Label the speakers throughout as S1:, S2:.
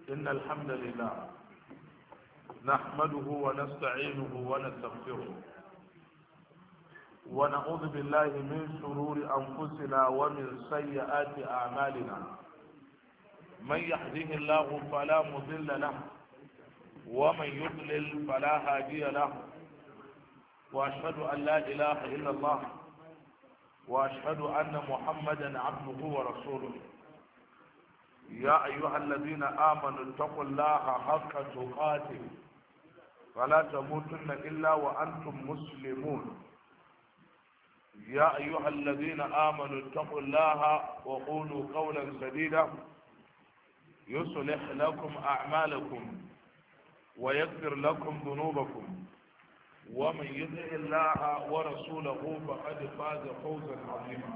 S1: إن الحمد لله نحمده ونستعينه ونستغفره ونعوذ بالله من شرور أنفسنا ومن سيئات أعمالنا. من يهده الله فلا مضل له ومن يضلل فلا هادي له، وأشهد أن لا إله إلا الله وأشهد أن محمدا عبده ورسوله. يا أيها الذين آمنوا اتقوا الله حق تقاته ولا تموتن إلا وأنتم مسلمون. يا أيها الذين آمنوا اتقوا الله وقولوا قولا سديدا يصلح لكم أعمالكم ويغفر لكم ذنوبكم، ومن يطع الله ورسوله فقد فاز فوزا عظيما.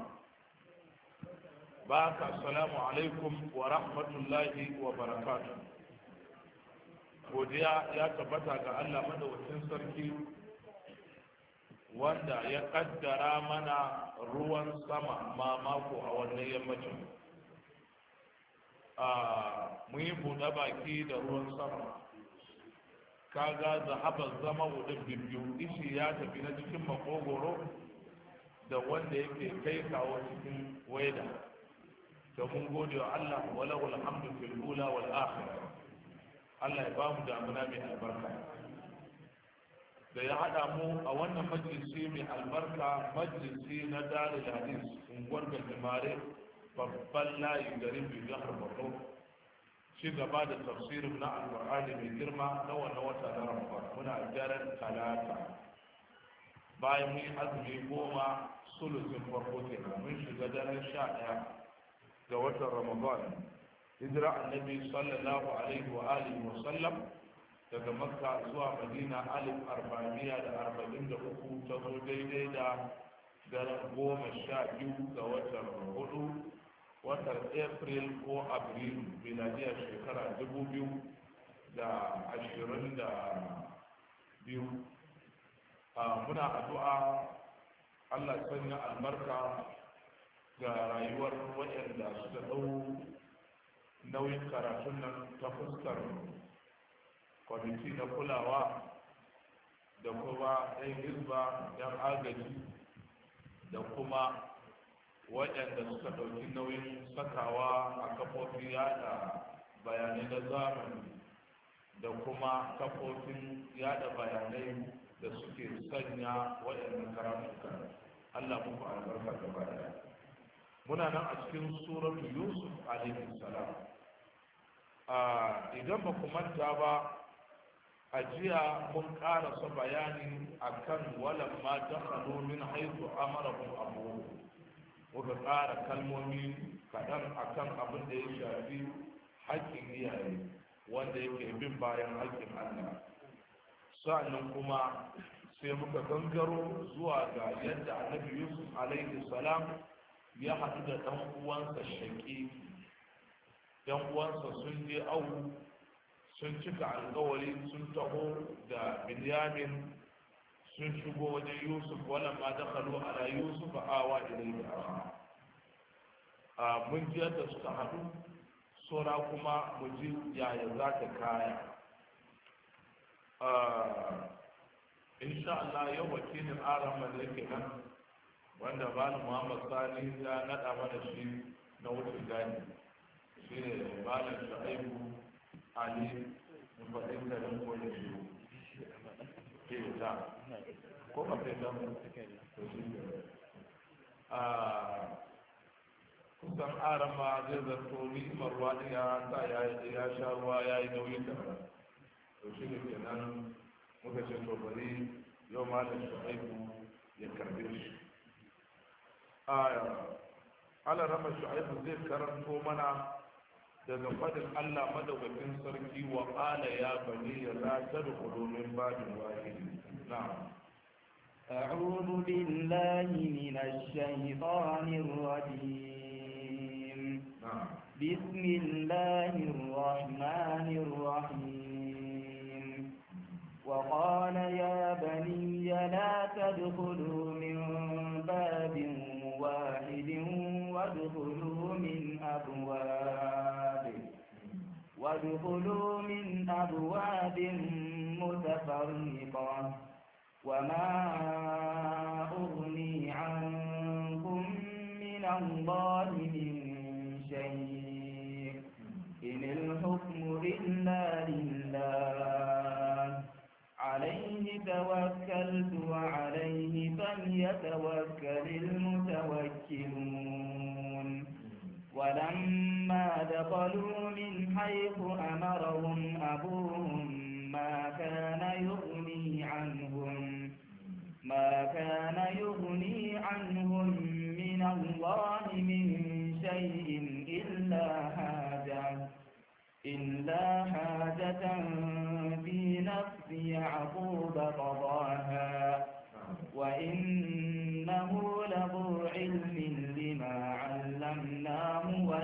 S1: بارك السلام عليكم ورحمة الله وبركاته. godiya ya tabbata ga Allah madawacin sarki wanda ya kaddara mana ruwan sama mamako a wannan yammacin. Mun yi buɗe baki da ruwan sama, kaga zahabar zama wudin bibiyu ishi ya tafi na cikin makogoro da wanda yake kai kawo cikin waida. da mun gode wa Allah wala wal hamdu fil ula wal akhirah. Allah ya bamu damuna mai albarka da ya hada mu a wannan majalisi mai albarka, majalisi na Darul Hadis unguwar Gajimare, babban layi garin Jihar Borno, ci gaba da tafsirin na Alƙur'ani mai girma na wannan wata na Ramadan. Muna daren Talata bayan mun yi azumi 10 sulusin farko kenan, mun shiga daren 11 ga watan Ramadan. Hijira annabi sallallahu alaihi wa alihi wa sallam daga Makka zuwa Madina 1443 ta zo daidai da daren 12 ga watan 4 watan April ko Abril miladiyar shekara 2022. Muna addu'a Allah sanya albarka ga rayuwar waɗanda suka ɗau nauyin karatun nan ta fuskar kwamiti na kulawa da kuma ɗan hizba, ɗan agaji da kuma waɗanda suka ɗauki nauyin sakawa a kafofin yada bayanai na zamani da kuma kafofin yada bayanai da suke sanya waɗannan karatuka. Allah muku albarka gaba daya. Muna nan a cikin suratu Yusuf alaihi salam. Idan ba ku manta ba, a jiya mun karasa bayani akan walan ma dakhalu min haythu amarahum abuhum. Muka ƙara kalmomi kaɗan akan abin da ya shafi haƙƙin iyaye wanda yake bin bayan haƙƙin Allah. Sa'annan kuma sai muka gangaro zuwa ga yadda Annabi Yusuf alaihi salam ya haɗu da ɗan uwansa shaƙi. ɗan uwansa sun je awu, sun cika alƙawari, sun taho da Binyamin, sun shigo wajen Yusuf. Wannan ma dakhalu ala Yusuf awa ilayhi mun ji yadda suka haɗu, sora kuma mu ji yaya za ta kaya. Insha Allah yau wakilin aran da yake nan, wanda bani Muhammad Sani ya naɗa mana shi na wucin gani, shi ne malam Shu'aibu Ali mufaɗin da ɗan koyi shi ke da ko ba kai da to shi ne kusan aran ma zai zarto ni'imar ruwa ya sa ya sha ruwa ya yi nauyin da to shi ne kenan muka ce to bari yau malam Shu'aibu ya karbe shi. ala rama Shu'aibu zai karanto mana daga fadin Allah madaukakin sarki wa qala ya bani la tadkhulu min babin wahid. na'am
S2: أعوذ بالله من الشيطان الرجيم. بسم الله الرحمن الرحيم. وقال يا بني لا تدخلوا من باب واحد وادخلوا من أبواب وادخلوا من أبواب متفرقة وما أغني عنكم من الله من شيء إن الحكم إلا لله عليه توكلت وعليه فليتوكل المتوكلون ولما دخلوا من حيث أمرهم أبوهم ما كان يغني عنهم من الله من شيء إلا حاجة في نفس يعقوب قضاها وإنه لذو علم لما علمناه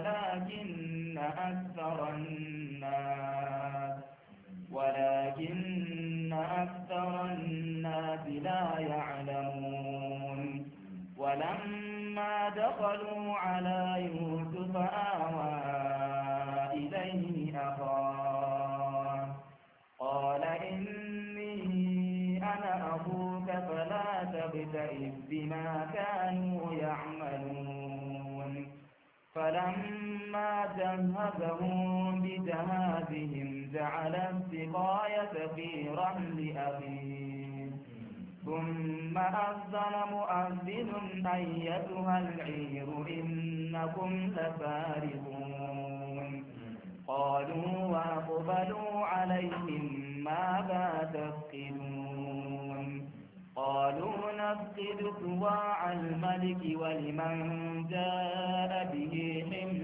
S2: ولكن أكثر الناس لا يعلمون ولما دخلوا على يوسف آوى إليه أخاه قال إني أنا أخوك فلا تبتئس بما كانوا يعملون فلما جهزهم بجهازهم جعل السقاية في رحل أخيه ثم أذن مؤذن أيتها العير إنكم لسارقون قالوا وأقبلوا عليهم ماذا تفقدون قالوا نفقد صواع الملك ولمن جاء به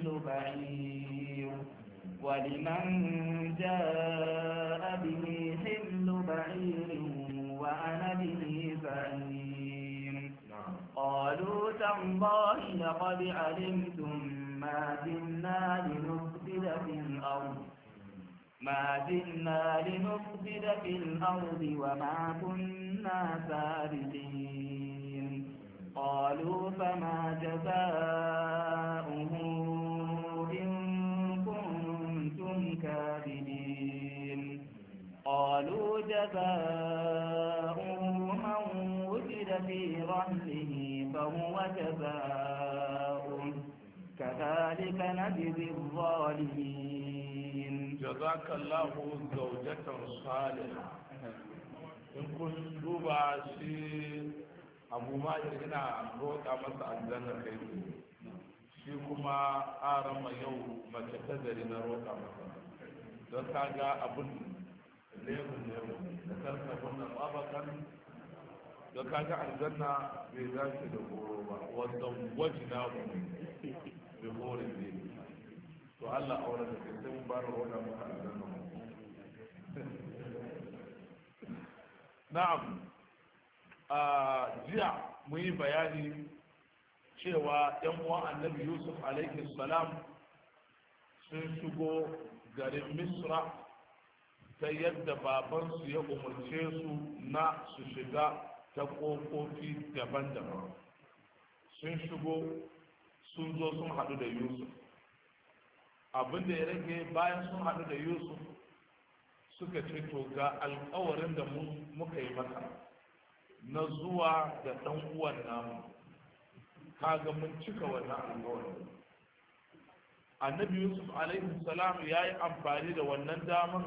S2: حمل بعير وأنا به زعيم قالوا تالله لقد علمتم ما جئنا لنفسد في الأرض وما كنا سارقين قالوا فما جزاؤه إن كنتم كاذبين قالوا جزاؤه من وجد في رحله فهو جزاؤه كذلك نجزي الظالمين
S1: جزاك الله زوجة صالحة in kun duba shi abu ma ina roƙa masa aljanna kai shi kuma arama yau mace ta gari na roƙa masa don ka ga abin lemun da karka wannan babakan don ka ga aljanna bai dace da horo ba wanda wajina ba bai hore ne to Allah aure da kai sai mun ba roƙa masa aljanna na'am jiya mun yi bayani cewa yan uwan annabi yusuf alaihi salam sun shigo garin misra ta yadda babansu ya umarce su na su shiga ta ƙofofi daban-daban sun shigo sun zo sun haɗu da yusuf abinda ya rage bayan sun haɗu da yusuf suka ce to ga alkawarin da muka yi maka na zuwa da ɗan uwan namu kaga mun cika wannan alkawarin annabi yusuf alaihi salam ya yi amfani da wannan damar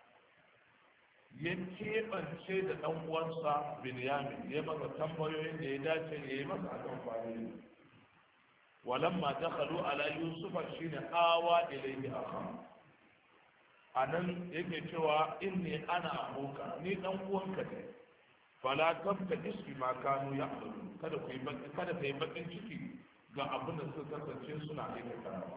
S1: ya keɓance da ɗan uwansa binyamin ya masa tambayoyin da ya dace ya yi masa amfani walamma dakhalu ala yusufa shine awa ilayhi akha anan yake cewa inni ana abuka ni dan uwanka ne fala tabta ismi ma kanu ya'malu kada kai bakin ciki ga abin da suka kasance suna aikatawa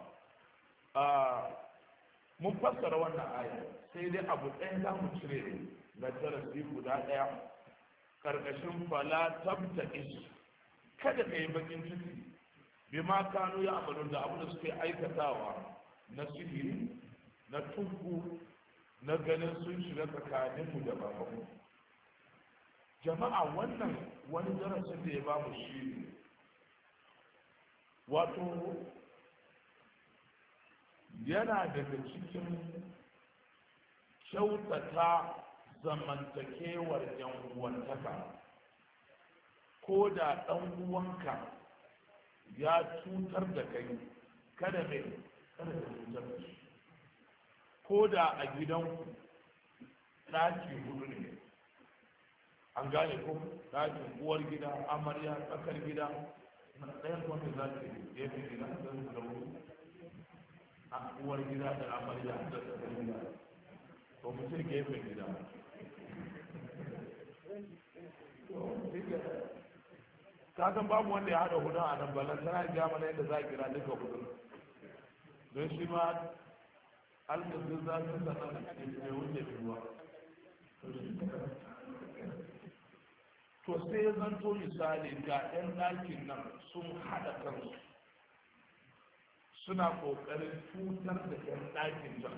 S1: mun fassara wannan aya sai dai abu ɗaya za mu cire na darasi guda ɗaya karkashin fala tabta ismi kada kai bakin ciki bima kanu ya'malu da abin da suke aikatawa na sihiri na tuku na ganin sun shiga tsakaninmu da babanmu jama'a wannan wani darasin da ya ba mu shi ne wato yana daga cikin kyautata zamantakewar yan uwantaka ko da ɗan uwanka ya cutar da kai kada mai kada ka cutar da shi ko da a gidanku ɗaki hudu ne an gane ko ɗakin uwar gida amarya tsakar gida na ɗayan wanda za ta yi fi gida don da hudu a uwar gida da amarya da tsakar gida to mutum gefen gida ka san babu wanda ya haɗa hudun a nan balan tana ja mana yadda za a kira duka hudun don shi ma alƙasar za su sanar da wuce ruwa to sai ya zanto misali ga 'yan ɗakin nan sun haɗa kansu suna ƙoƙarin cutar da 'yan ɗakin can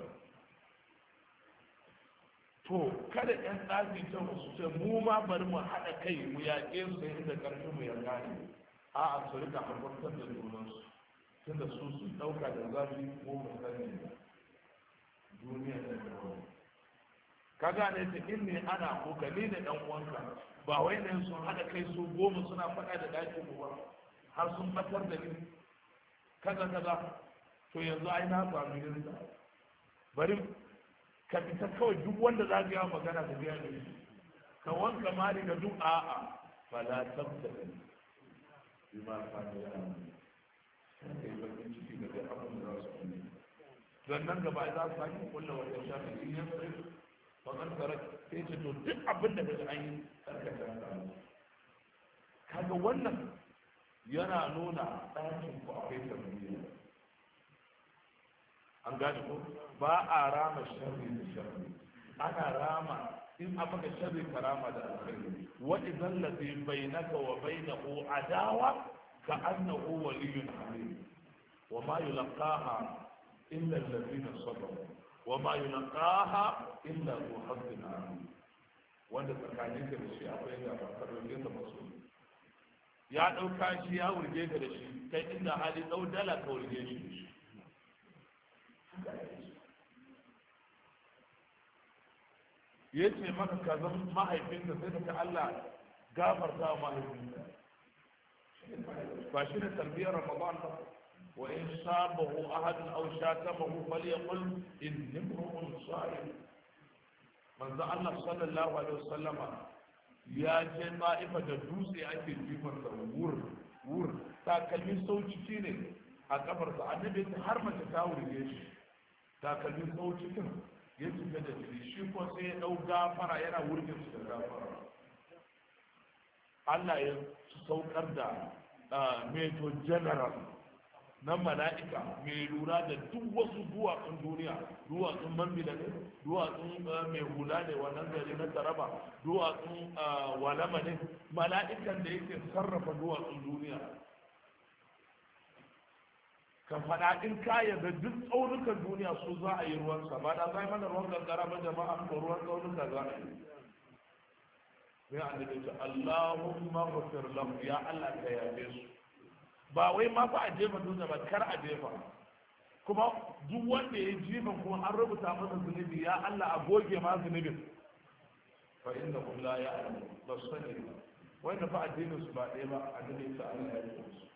S1: to kada 'yan ɗakin can su ce mu ma bari mu haɗa kai mu yaƙe su inda ƙarfin mu ya gane a'a su rika hakurtar da junansu tunda su sun ɗauka da zafi ko mu sani duniya da yawa ka gane ta inni ana kokari da ɗan uwanka ba wai ne sun haɗa kai su goma suna faɗa da ɗakin mu ba har sun batar da ni kaza kaza to yanzu ai na sami rinsa bari ka fita kawai duk wanda za ka yi magana da biya da shi ka wanka mari da duk a'a fala tabta da ni bi ma ka da yana sai yi bakin ciki da duk abin da za su yi don nan gaba za su sake kulla wajen shafi in yan sai bakar karar sai ce to duk abin da kaji an yi karkata kaga wannan yana nuna ɗakin ku akwai tarbiyya an gane ko ba a rama sharri da sharri ana rama in a maka sharri ka rama da alkhairi wa idan ladhi bainaka wa bainahu adawa ka annahu waliyyun hamid wa ma yulqaha illa alladhina sabaru wa ma yulqaha illa hu hazzin alim wanda tsakanin ka da shi akwai da ba ka roƙe ta masu ya ɗauka shi ya wurge ka da shi kai inda hali ɗau dala ka wurge shi da shi ya ce maka ka zama mahaifinka sai ka Allah gafarta wa mahaifinka ba shi ne tarbiyyar ramadan ba wa in sabahu ahadun aw shatamahu falyaqul inni imrun sa'im manzo Allah sallallahu alaihi wasallama ya je ta'ifa da dutse ake jifar da wur takalmin sauci ne a kafarsa annabi har mace ta wurge shi takalmin saucikin ya cika da jiri shi ko sai ya dau gafara yana wurgin su da gafara Allah ya saukar da Major General na mala'ika mai lura da duk wasu duwatsun duniya duwatsun mambila ne duwatsun mai hula ne wannan gari na taraba duwatsun walama ne mala'ikan da yake sarrafa duwatsun duniya ka faɗa in ka yarda duk tsaunukan duniya su za a yi ruwan sa ba da zai mana ruwan gangara ba jama'a ko ruwan tsaunuka za a yi sai annabi ce Allahumma ghfir lahu ya Allah ka yafe su ba wai ma fa a jefa duniya ba kar a jefa kuma duk wanda ya jefa kuma an rubuta masa zunubi ya Allah a goge ma zunubin fa inna hum la ya'lamu basani wanda fa addinin su ba ɗaya ba annabi ta Allah ya yi su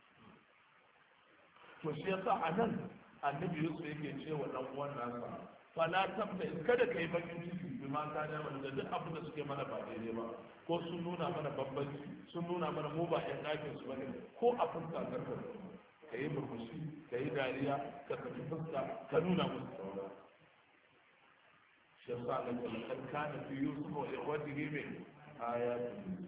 S1: to shi yasa a nan annabi yusuf yake cewa dan uwan nasa fala tabta kada kai bakin ciki bi ma ka da da duk abin da suke mana ba daidai ba ko sun nuna mana bambanci sun nuna mana mu ba ƴan ɗakin su bane ko a fuska karka ka yi murmushi ka yi dariya ka saki fuska ka nuna musu saura shi yasa da kalkar kana fi yusuf wa ikhwatihi min ayatin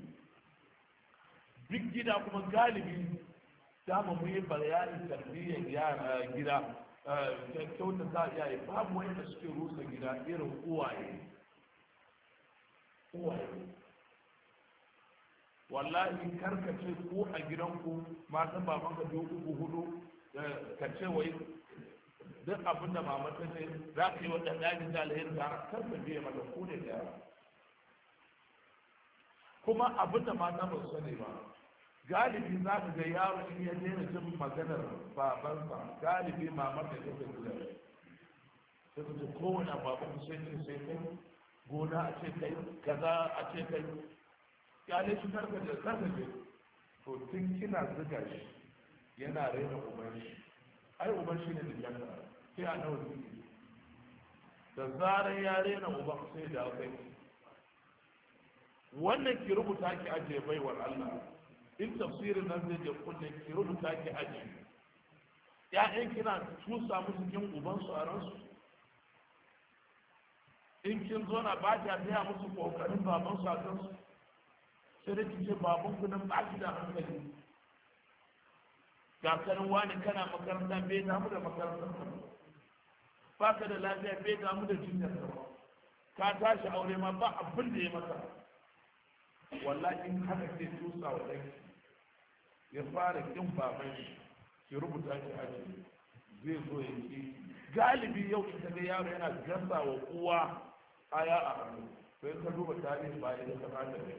S1: duk gida kuma galibi dama mu yi bayanin tarbiyyar yara gida kyauta za a yi babu wanda suke rusa gida irin uwaye wallahi karkace ko a gidanku matan baban ka biyu uku hudu ka ce wai duk abin da mama ta ce za ka yi wadda ɗakin da alheri ta karka biya mata ko ne da kuma abin da mata ba su sani ba galibi za ka ga yaro in ya daina jin maganar babansa galibi mamar da take kula sai ka ce kowane baban sai ce sai kai gona a ce kai kaza a ce kai ya ne shi karkace to tun kina zuga shi yana raina uban shi ai uban shi ne da janna sai a nawa zuki da zarar ya raina uban sai da kai wannan ki rubuta ki ajiye baiwar Allah in tafsirin nan zai je kunne ki rubuta ki ajiye ya'yan kina tusa musu kin ubansu a ransu in kin zo na ba ta taya musu kokarin babansu a kansu sai da kike baban ku nan ba ki da hankali ga karin wani kana makaranta bai damu da makarantar ba ka da lafiya bai damu da jinyar ka tashi aure ma ba abin da ya maka wallahi in haka ke tusa wa ɗanki ya fara kin baban shi ki rubuta ki aji zai zo ya ki galibi yau in kaga yaro yana gasa wa uwa aya a hannu sai ka duba tarihi ba ya da kamata ne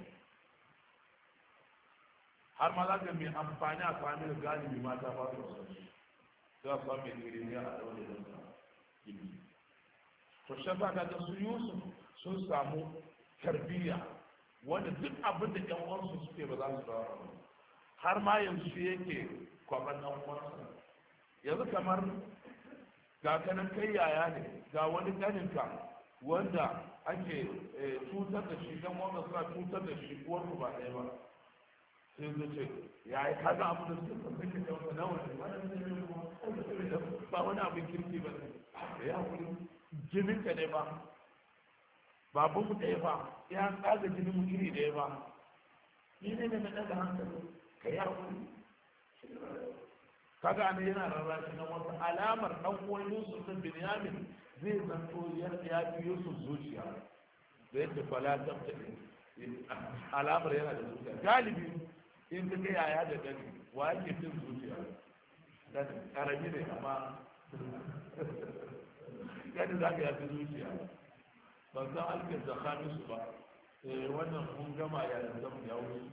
S1: har ma za ka mai amfani a kwanin galibi mata ba su sani za su mai kiri ne a daure da sa gini to shafa ka ga su Yusuf sun samu tarbiyya wanda duk abin da ƴan uwansu suke ba za su dawo har ma yanzu shi yake kwaban ɗan uwansa yanzu kamar ga kanan kai yaya ne ga wani ganinka wanda ake cutar da shi dan wanda suna cutar da shi uwar ba ɗaya ba sai zai ce ya yi kaga abu da suka kasance da wata nawa ne ba wani abin kirki ba ne da ya kuri jinin ka ne ba babu mu ɗaya ba ya tsaga jinin mu iri ɗaya ba ni ne na ɗaga hankali ka yi hakuri kaga ana yana rarrashi na wata alamar ɗan uwan Yusuf da Binyamin zai zanto ya fi Yusuf zuciya da yadda fala tabta alamar yana da zuciya galibi in ka ga yaya da gani wa yake fin zuciya dan karami ne amma gani za ka yafi zuciya ban san alkin zakami su ba wannan mun gama ya da zamu ya wuce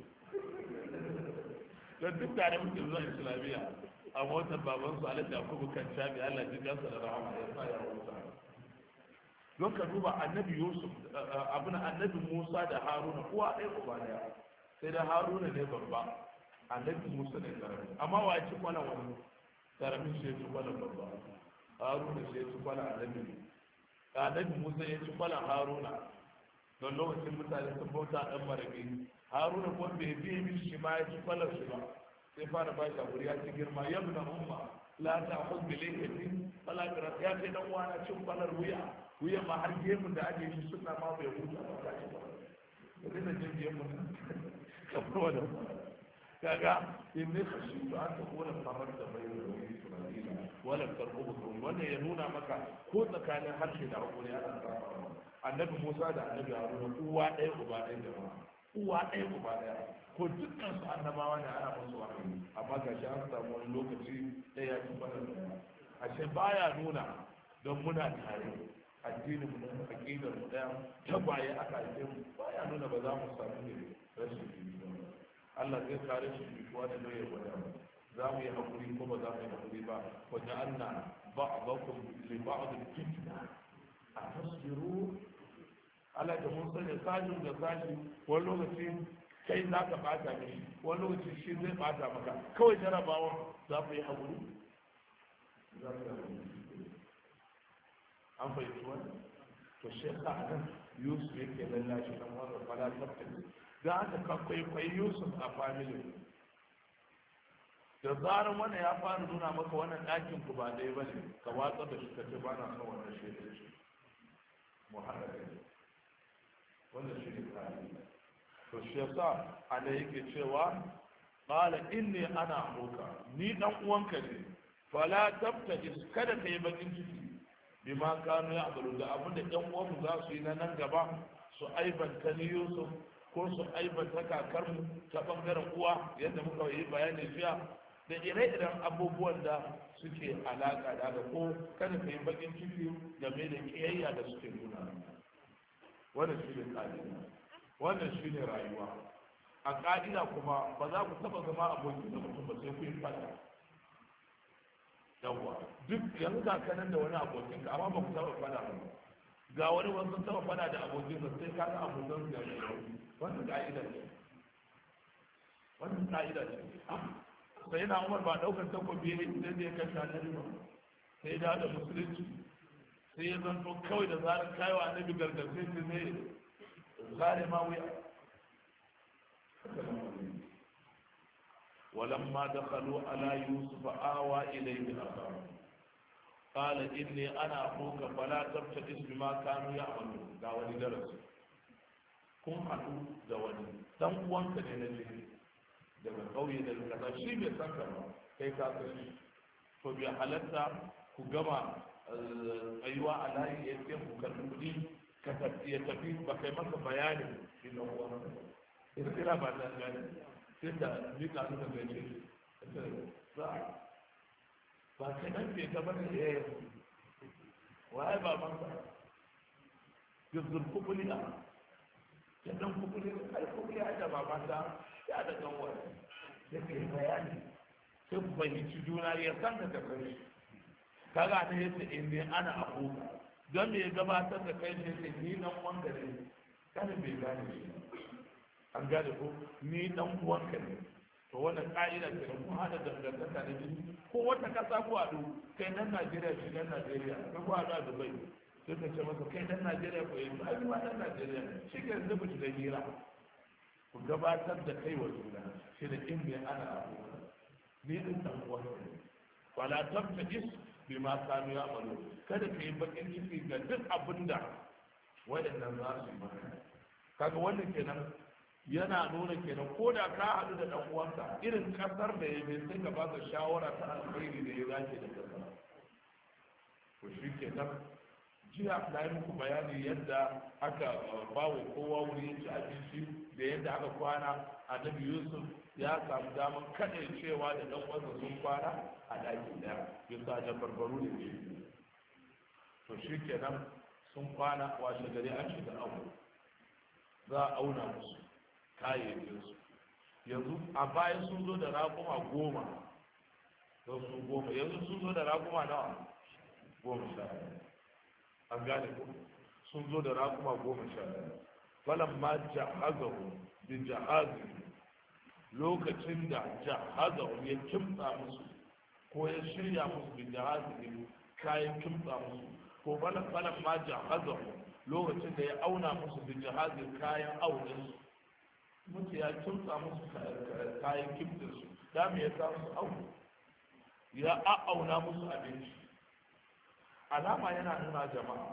S1: don duk tare muke zuwa islamiyya a motar baban su alhaji yakubu kan shafi Allah ji kansa da rahama ya sa ya wuce don ka duba annabi Yusuf abin annabi Musa da Haruna kowa ɗaya uba ɗaya sai da Haruna ne babba annabi Musa ne karami amma wa ci kwana wani karamin shi ya ci kwana babba Haruna shi ya ci kwana annabi Musa ya ci kwana Haruna don lokacin mutane sun bauta ɗan maraƙi Haruna kuma bai biye mishi shi ma ya ci kwana shi ba sai fara ba shi abu ya ci girma yabna umma la ta khudh bi lihiyati fala tara ya kai dan uwana cin kwanar wuya ma har gemun da ake yi suna ma bai huta ba ta ci ba da jin gemun kamar wanda kaga in ne kashi to an ta kona kamar da bai da Isra'ila wala tarbuhu wannan ya nuna maka ko tsakanin harshe da hakuri ana tsara annabi Musa da annabi Haruna uwa ɗaya uba ɗaya da uwa ɗaya uba ɗaya ko dukkan su annabawa ne ana musu wahayi amma ga shi an samu wani lokaci ɗaya ci bana ashe baya nuna don muna tare addinin mu aqidar mu ɗaya tagwaye aka aike mu baya nuna ba za mu samu ne rashin jituwa Allah zai kare shi jituwa da doye gwada za mu yi hakuri ko ba za mu yi hakuri ba wa ja'alna ba'dakum li ba'd fitna atasbiru Allah da mun sani sajin da sashi wani lokaci kai za ka bata mishi wani lokaci shi zai bata maka kawai jarabawa za ku yi haƙuri an fahimci wani to shi ka nan Yusuf yake lallashi dan wanda fara tabbata da aka ka kwaikwayi Yusuf a family da zarar wani ya fara nuna maka wannan ɗakin ku ba ɗaya ba ne ka watsa da shi ka ce ba na son wannan shi da shi muharraka wannan shi ne tsari to shi yasa ana yake cewa qala inni ana abuka ni dan uwanka ne fala tabtajis kada ka yi bakin ciki bima kanu ya abalu da abin da ɗan uwanmu za su yi na nan gaba su aibanta ni Yusuf ko su aibanta kakarmu ta bangaren uwa yadda muka yi bayani jiya da ire-iren abubuwan da suke alaka da haka ko kada ka yi bakin ciki game da kiyayya da suke nuna wannan shi ne ƙa'ida wannan shi ne rayuwa a ƙa'ida kuma ba za ku taɓa zama abokin da mutum ba sai ku yi fada yawwa duk yanzu ka kanan da wani abokin ka amma ba ku taba fada ba ga wani wasu taba fada da abokin ka sai ka ga abokan su da shi wannan ka'ida ce wannan ka'ida ce sai na Umar ba daukar takobi ne sai da ya kashe annabi ba sai da musulunci sai ya zanto kawai da zarar kaiwa annabi gargarsai sai zai zare ma wuya ولما دخلوا على يوسف آوى إليه أخاه قال إني أنا أخوك فلا تبتئس بما كانوا يعملون دا وني درس kun haɗu da wani dan uwanka ne na jini daga ƙauye da kaza shi bai san ka ba kai ka sani to bai halatta ku gama tsayuwa a layi ya ce ku karɓi kuɗi ka ya tafi ba kai masa bayanin ina uwanka ina ba ta gani sai da mika suka gace ba kai nan bai gaba da ya yi waye ba man ba yanzu kubuli a ya dan kubuli ai kubuli a da ba mata ya da dan wani da ke bayani sai ku fahimci juna ya san da kai kaga ne yace in dai ana abuka don me ya gabatar da kai sai ni nan wanda ne kana bai gane shi an gane ko ni dan uwanka ne to wannan ka'ida ce ko hada dangantaka da jini ko wata kasa ko ado kai dan Najeriya shi dan Najeriya kai ko ado a Dubai sai ka ce masa kai dan Najeriya ko yi ai ma dan Najeriya shi ke zuba shi da hira ku gabatar da kai wa juna shi da in bai ana abu ni din dan uwanka ne wala tabtajis bima kanu ya'malu kada ka yi bakin ciki ga duk abinda waɗannan za su yi maka kaga wannan kenan yana nuna kenan ko da ka haɗu da ɗan uwanka irin ƙasar da ya bai sai ka ba ka shawara ta alkhairi da ya dace da ƙasar to shi kenan jiya na yi muku bayani yadda aka ba wa kowa wuri ya ci abinci da yadda aka kwana annabi yusuf ya samu damar kaɗai cewa da ɗan uwansa sun kwana a ɗaki ɗaya bisa da barbaru da shi to shi kenan sun kwana washe gari an shiga abu za a auna musu kayayyakinsu yanzu a bayan sun zo da raƙuma 10 don su 10 yanzu sun zo da raƙuma nawa 11 an gane ku sun zo da raƙuma 11 falan ma jahazahu bi jahazi lokacin da jahazahu ya kimtsa musu ko ya shirya musu bi jahazi kayan kimtsa musu ko falan ma jahazahu lokacin da ya auna musu bi jahazi kayan auninsu mutu ya kimtsa musu kayan kimtinsu da me ya samu au ya a'auna musu abinci alama yana nuna jama'a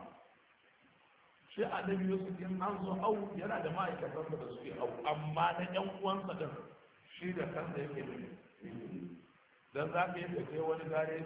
S1: shi annabi yusuf in an zo au yana da ma'aikatan da suke au amma na yan uwansa din shi da kansa yake da dan za ka yi kai wani gare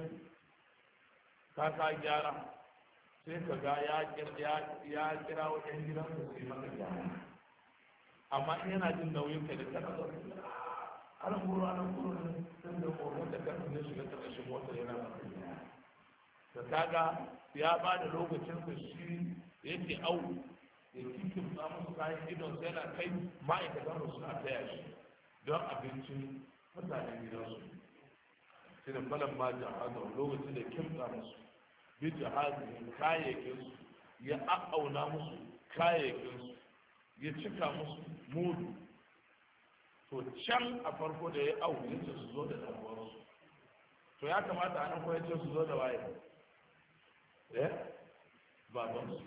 S1: ka gyara sai ka ga ya kira wa yan gidansa su yi maka gyara amma in yana jin nauyin ka da kana da ana kuro ne sun da koron da kan ne shiga karkashin mota yana da kaga ya ba da lokacin sa shi yake au ya kikin ba musu kayan idon sai yana kai ma'aikatan su suna taya shi don abincin mutanen gidansu sai da falan ma jahaza lokacin da kimta musu bi jahazin kayayyakinsu ya a'auna musu kayayyakinsu ya cika musu mudu to can a farko da ya au ya ce su zo da ɗan'uwarsu to ya kamata a nan ko ya ce su zo da waye babansu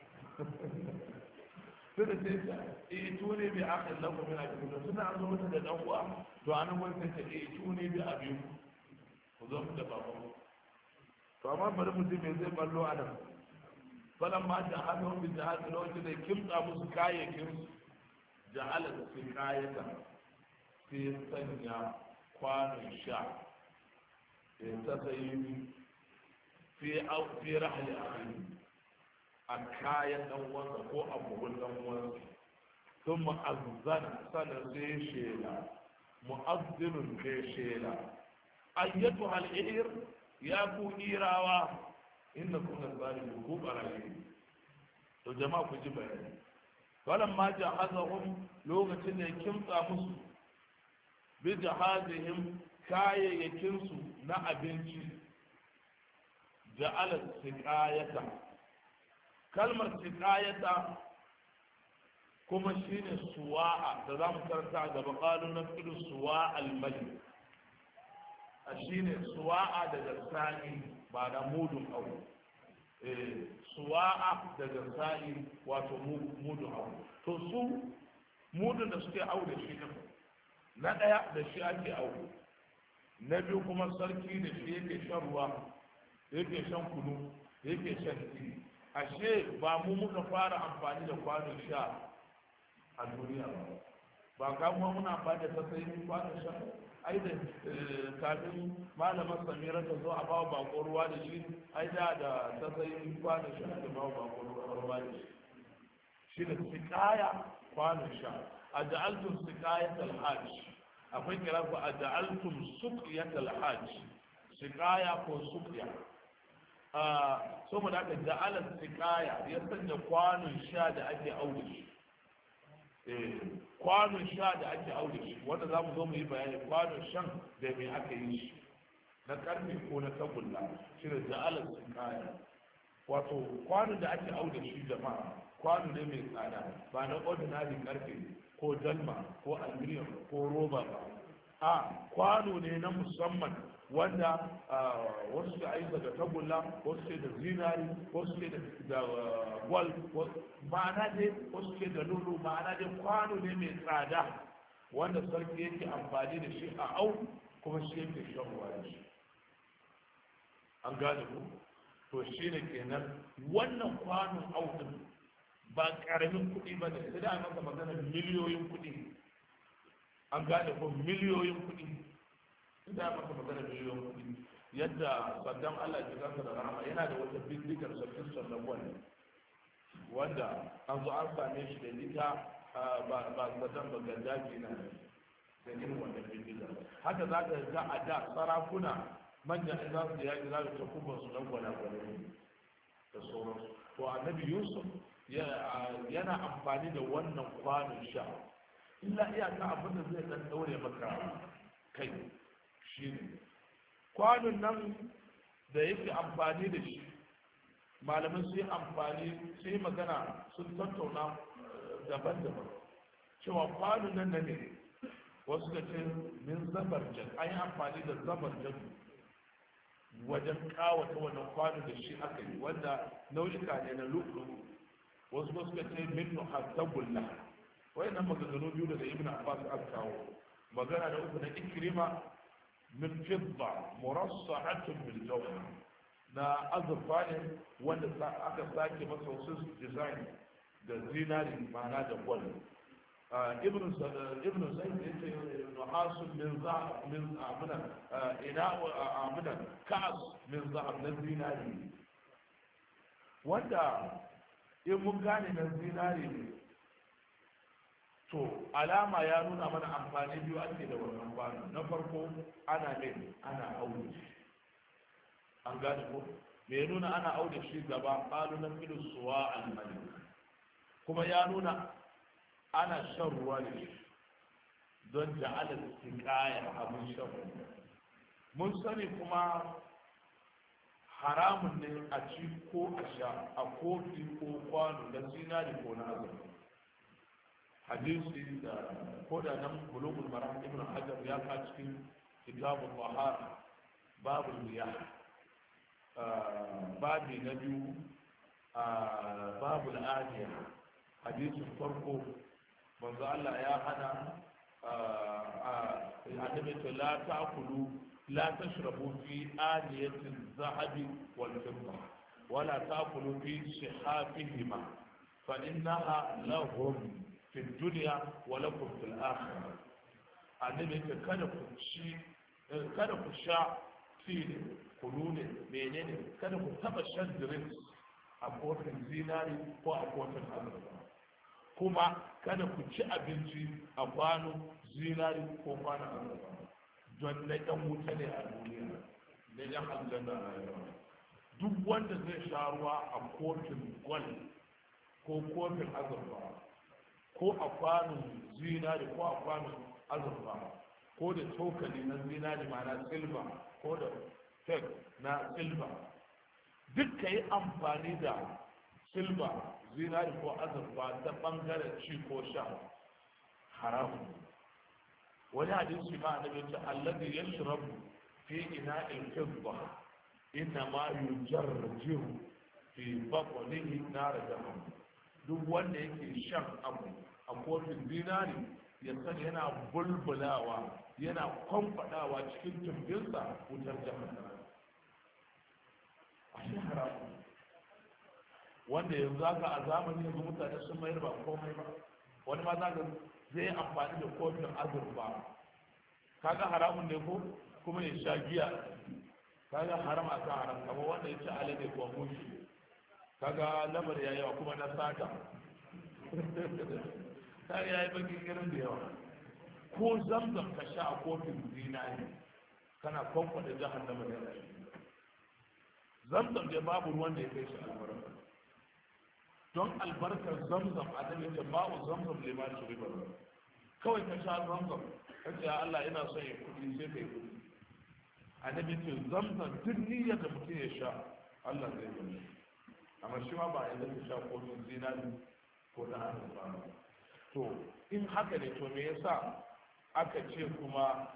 S1: sai da sai ta tuni bi akan lakum min abikum suna an zo mata da ɗan uwa to a nan wani sai ta tuni bi abikum ku zo da babanku to amma bari mutum me zai ballo a nan falan ma da hannun bin jihar lokacin da kimtsa musu kayayyakin jahalar su kayata sai sanya kwanon sha ya ta sayi fi rahali a kayan dan uwansa ko a buhun dan uwansa sun ma'azzana sanar sai shela mu'azzinun kai shela ayyatu al'ir ya ku irawa inda kuna zalimu ku barayi to jama'a ku ji bayani wannan ma jahazahum lokacin da ya kimtsa musu bi jahazihim kayayyakin su na abinci ja'ala siqayata kalmar siqayata kuma shine suwa'a da za mu karanta gaba qalu nafidu suwa al-malik shine suwa'a daga sa'i ba da mudun aure suwa'a daga sa'i wato mudun aure to su mudun da suke aure shi ne na daya da shi ake aure na biyu kuma sarki da shi yake shan ruwa yake shan kunu yake shan tea ashe ba mu muka fara amfani da kwanon sha a duniya ba ka kuma muna amfani da sassayin kwanon sha ai da kafin malamar samira ta zo a bawa bako ruwa da shi ai da sassayin kwanon sha da bawa bako ruwa da shi shi da sikaya kwanon sha a ja'altum sikayat al-hajj akwai kira ku a ja'altum suqyat al-hajj sikaya ko suqya saboda haka ja'ala sikaya ya sanya kwanon sha da ake aure shi kwanon sha da ake aure shi wanda za mu zo mu yi bayani kwanon shan da me aka yi shi na karfe ko na tagulla shi da ja'ala sikaya wato kwanon da ake aure shi jama'a kwano ne mai tsada ba na ordinary karfe ko dalma ko aluminium ko roba ba a kwano ne na musamman wanda wasu ke aika da tagulla wasu ke da zinari wasu ke da gwal ma'ana dai wasu ke da lulu ma'ana dai kwano ne mai tsada wanda sarki yake amfani da shi a au kuma shi yake shan ruwa da shi an gane ku to shi ne kenan wannan kwanon au din ba karamin kuɗi ba ne sai da maka magana miliyoyin kuɗi an gane ko miliyoyin kuɗi sai da maka magana miliyoyin kuɗi yadda saddam Allah ya kansa da rahama yana da wata bindigar sabbin sallagwan wanda an zo an same shi da ita ba saddam ba gaddafi na da irin wannan bindigar haka za ka ga a da sarakuna manyan za su yaƙi za su ta kuma su dan gwana-gwana da sauransu to annabi yusuf yana amfani da wannan kwanon sha illa iyaka abin da zai dan daure maka kai shi ne kwanon nan da yake amfani da shi malamin sai amfani sai magana sun tattauna daban-daban cewa kwanon nan da ne wasu ka ce min zabarjan an yi amfani da zabarjan wajen kawata wannan kwano da shi aka yi wanda nau'ika ne na lu'lu wasu ba suka ce min nuhattabulla wayannan maganganu biyu daga ibn abbas aka kawo magana da uku na ikrima min fidda murassahatun bil jawhar na azurfa ne wanda aka sake masa wasu design da zinari ma'ana da gwal ibn zayd yace nuhasun min amina ina amina ka'as min zahab na zinari wanda in mun gane na zinari ne to alama ya nuna mana amfani biyu ake da wannan kwano na farko ana mai ana aure an gane ko me nuna ana aure shi gaba qalu na filu suwa al-malik kuma ya nuna ana shan ruwa da shi don ja'ala istiqaya abin shan mun sani kuma haramun ne a ci ko a sha a kofi ko kwano da zinari ko na azumi hadisi da ko da nan bulugul maram ibn hajar ya ka cikin kitabul tahara babu miyah babi na biyu babu al'adiya hadisin farko manzo Allah ya hana annabi to la ta'kulu la tashrabu fi aniyati adh-dhahabi wal fidda wala ta'kulu fi shihafihima fa innaha lahum fi dunya wa lakum fil akhirah annabi ce kada ku sha fili kunu ne menene kada ku taba shan drinks a kofin zinari ko a kofin azurfa kuma kada ku ci abinci a kwano zinari ko kwano azurfa don na ɗan wuta ne a duniya na ɗan aljanna a rayuwa duk wanda zai sha ruwa a kofin gwal ko kofin azurfa ko a kwanon zinari ko a kwanon azurfa ko da cokali na zinari ma'ana silva ko da tek na silva duk ka yi amfani da silba zinari ko azurfa ta bangaren ci ko sha haramun. wani hadisi ma annabi ce alladhi yashrabu fi ina'il fidda inna ma yujarjiru fi batnihi nar jahannam. duk wanda yake shan abu a kofin zinari ya sani yana bulbulawa yana kwamfadawa cikin tumbinsa wutar jahannam. a shi haramun. wanda yanzu haka a zamanin yanzu mutane sun mayar ba komai ba. wani ma za ka zai amfani da kofin azurfa kaga haramun ne ko kuma ya sha giya kaga haram a kan haram kamar wanda ya ci alade ko mushi kaga lamar ya yawa kuma na sata kaga ya yi baki irin da yawa. ko zamzam ka sha a kofin zinari kana kwankwada jahannama da rai. zamzam da babu ruwan da ya kai shi albarka don albarkar zamzam a nan yake ba'u zamzam lima shi riba kawai ka sha zamzam ka ce Allah ina son ya kudi sai kai kudi annabi ce zamzam duk niyyar da mutum ya sha Allah zai yi amma shi ma ba a yi sha kofin zinari ko na hannun ba. to in haka ne to me yasa aka ce kuma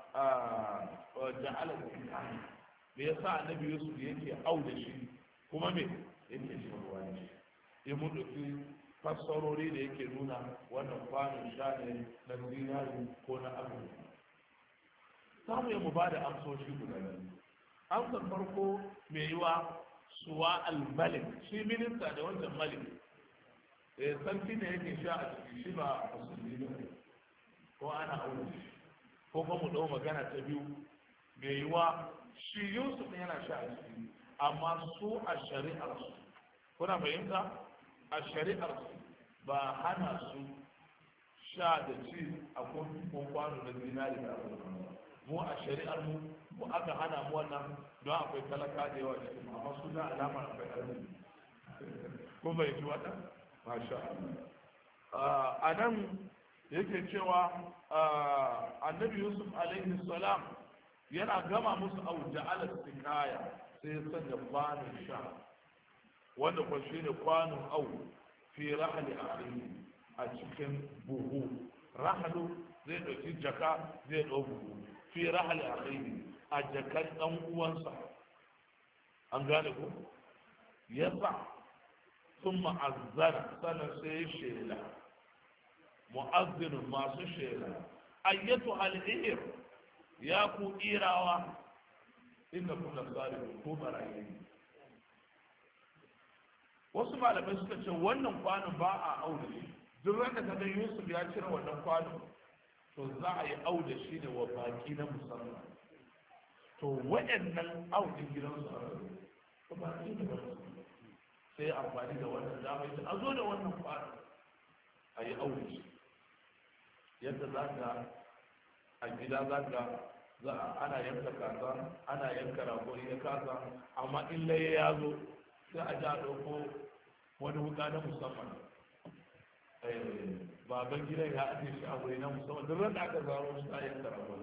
S1: ja'ala zinari me yasa annabi Yusuf yake au da shi kuma me yake shi ruwa ne ya mun ɗauki fassarori da yake nuna wannan kwanon sha ne na zinari ko na azurfa. samu ya mu ba da amsoshi guda biyu. amsar farko mai yiwa suwa al-malik shi minista da wancan malik sarki ne yake sha a ciki shi ba musulmi ne ko ana aure ko kuma mu ɗau magana ta biyu mai yiwa shi yusuf ne yana sha a ciki amma su a shari'ar su kuna fahimta a shari'ar su ba hana su sha da ci a kofi ko kwano na zinari da abubuwa. mu a shari'ar mu aka hana mu wannan don akwai talaka da yawa cikin amma su na alamar akwai arziki ko bai ji wata masha Allah. a nan yake cewa annabi Yusuf alaihi salam yana gama musu auja ala sikaya sai ya sanya kwanon sha wanda kwa shi ne kwanon au fi rahali akhihi a cikin buhu. rahalu zai ɗauki jaka zai ɗau buhu fi rahali akhihi a jakar ɗan uwansa an gane ku yasa sun ma'azzana sannan sai ya shela mu'azzinin masu shela ayyatu al'ihir ya ku irawa inda kuna tsari ko barayi. wasu malamai suka ce wannan kwanon ba a auda shi duk randa ka ga Yusuf ya cire wannan kwanon to za a yi auda shi ne wa baki na musamman. to waɗannan audin gidansu a baki da musamman sai amfani da wannan dama ita a zo da wannan kwanon a yi auda shi yadda za ka a gida za ana yanka kaza ana yanka rago ya kasa amma in laye ya zo sai a ja ɗauko wani wuka na musamman baban gidan ya ajiye shi a wuri na musamman duk ran da aka zaro shi ta yanka rago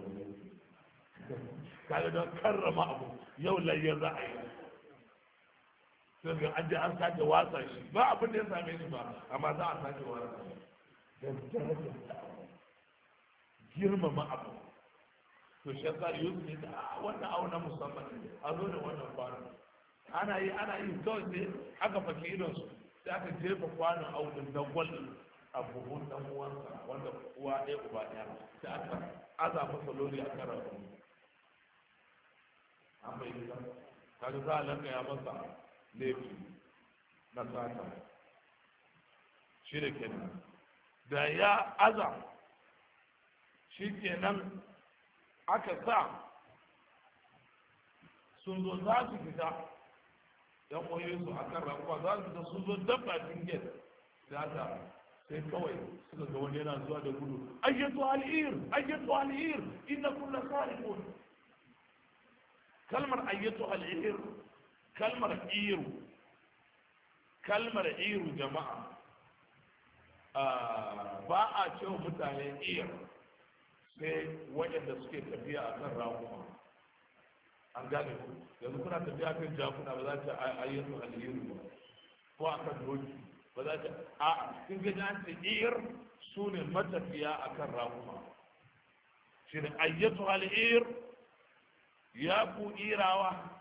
S1: kaga don karrama abu yau layyar za a yi sai ga an je an sake watsa shi ba abin da ya same shi ba amma za a sake watsa shi don darajar girmama abu. to shi yasa Yusuf ne da wannan auna musamman a zo da wannan kwano ana yi kawai sai aka faki idon su sai aka jefa kwanon audin da gwal a buhun dan uwansa wanda uwa ɗaya uba ɗaya sai aka aza masa lori a kan rabu an bai yi kaga za a lanka ya masa laifi na sata shi da kenan da ya aza shi kenan aka sa sun zo za su fita yan ƙwayoyinsu a kan rakuwa za su fita sun zo dabba cikin da sai kawai suka ga wani yana zuwa da gudu ayyatu al'ir inna kulla sariqun kalmar ayyatu al'ir kalmar iru jama'a ba a cewa mutane ir sai waɗanda suke tafiya a kan rakuwa an gane ku yanzu kuna tafiya kan jakuna ba za ta ayyatu aliyu ba ko akan doki ba za ta a'a in ga an ce ir su ne matafiya akan rakuma shi ne ayyatu al'ir ya ku irawa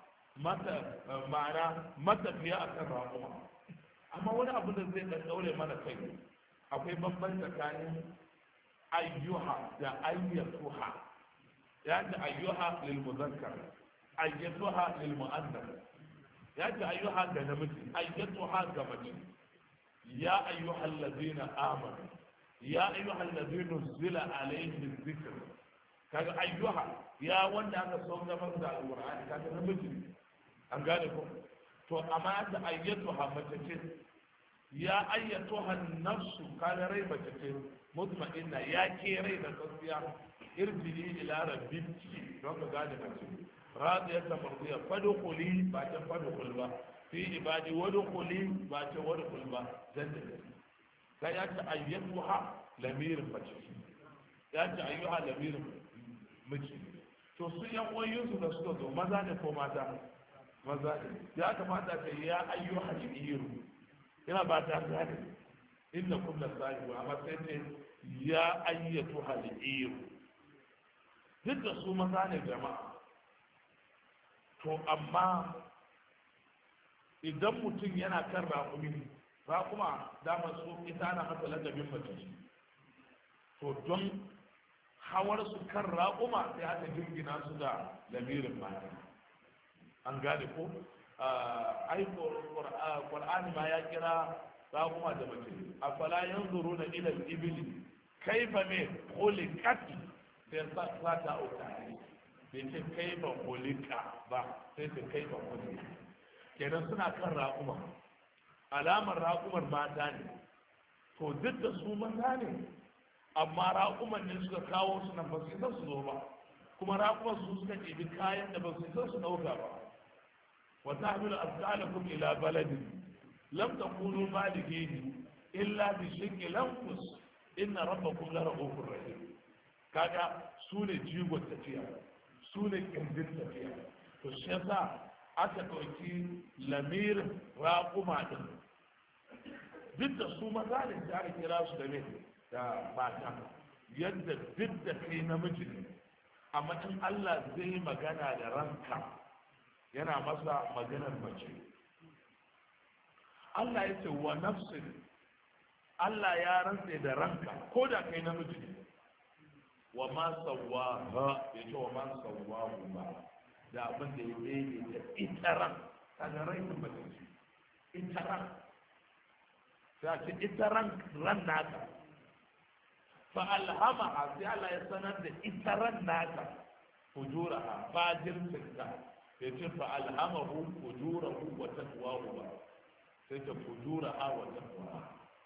S1: ma'ana matafiya akan rakuma amma wani abu da zai dan daure mana kai akwai bambanci tsakanin ayyuha da ayyatuha ya ce ayyuha lil muzakkar ayyatuha lil mu'annas ya ce ayyuha ga namiji ayyatuha ga mace ya ayyuhal ladina amanu ya ayyuhal ladina zila alayhi dhikr kaga ayyuha ya wanda aka sauka masa da alqur'ani kaga namiji an gane ko to amma da ayyatuha mace ce ya ayyatuha nafsu kaga rai mace ce mutma'inna ya ke rai da gaskiya irjili ila rabbiki don ka gane mace radiyat mardiya fadkhuli ba ta fadkhul ba fi ibadi wadkhuli ba ta wadkhul ba zanna kai ya ta ayyatuha lamir mace ya ta ayyuha lamir miji to su yan uwan da suka zo maza ne ko mata maza ne ya kamata ka ya ayyuha iru ina ba ta gane inna kullu sahibu amma sai ce ya ayyatuha iru duk da su maza ne jama'a to amma idan mutum yana kan raƙuma dama su ita na masa ladabin mace to don hawar su kan raƙuma sai aka jirgina su da lamirin mata an gane ko ai qur'ani ma ya kira raƙuma da mace afala yanzuruna ila al-ibli kaifa me khuliqat sai sa ta auka bai ce kaifa khuliqa ba sai ta kaifa khuliqa kenan suna kan raƙuma alamar raƙumar mata ne to duk da su maza ne amma raƙuman ne suka kawo su nan ba su isa su zo ba kuma raƙuman su suka ɗibi kayan da ba su isa su ɗauka ba wa tahmilu asqalakum ila baladin lam takunu balighihi illa bi shiqqi lanfus inna rabbakum la ra'ufur rahim kaga su ne jigon tafiya su ne kirjin tafiya to shi yasa aka ɗauki lamirin raƙuma ɗin duk da su maza ne da aka kira su da me da mata yadda duk da kai namiji ne amma in Allah zai magana da ranka yana masa maganar mace Allah ya ce wa nafsin Allah ya rantse da ranka ko da kai namiji ne wa ma sawwaha ya ce wa ma sawwahu ba da abin da ya ɗaya da itaran kaga rai da mace itaran sai ce itaran ran naka fa alhamaha sai Allah ya sanar da itaran naka fujuraha fajirtinka ya ce fa alhamahu fujurahu wa taqwahu ba sai ta fujuraha wa taqwaha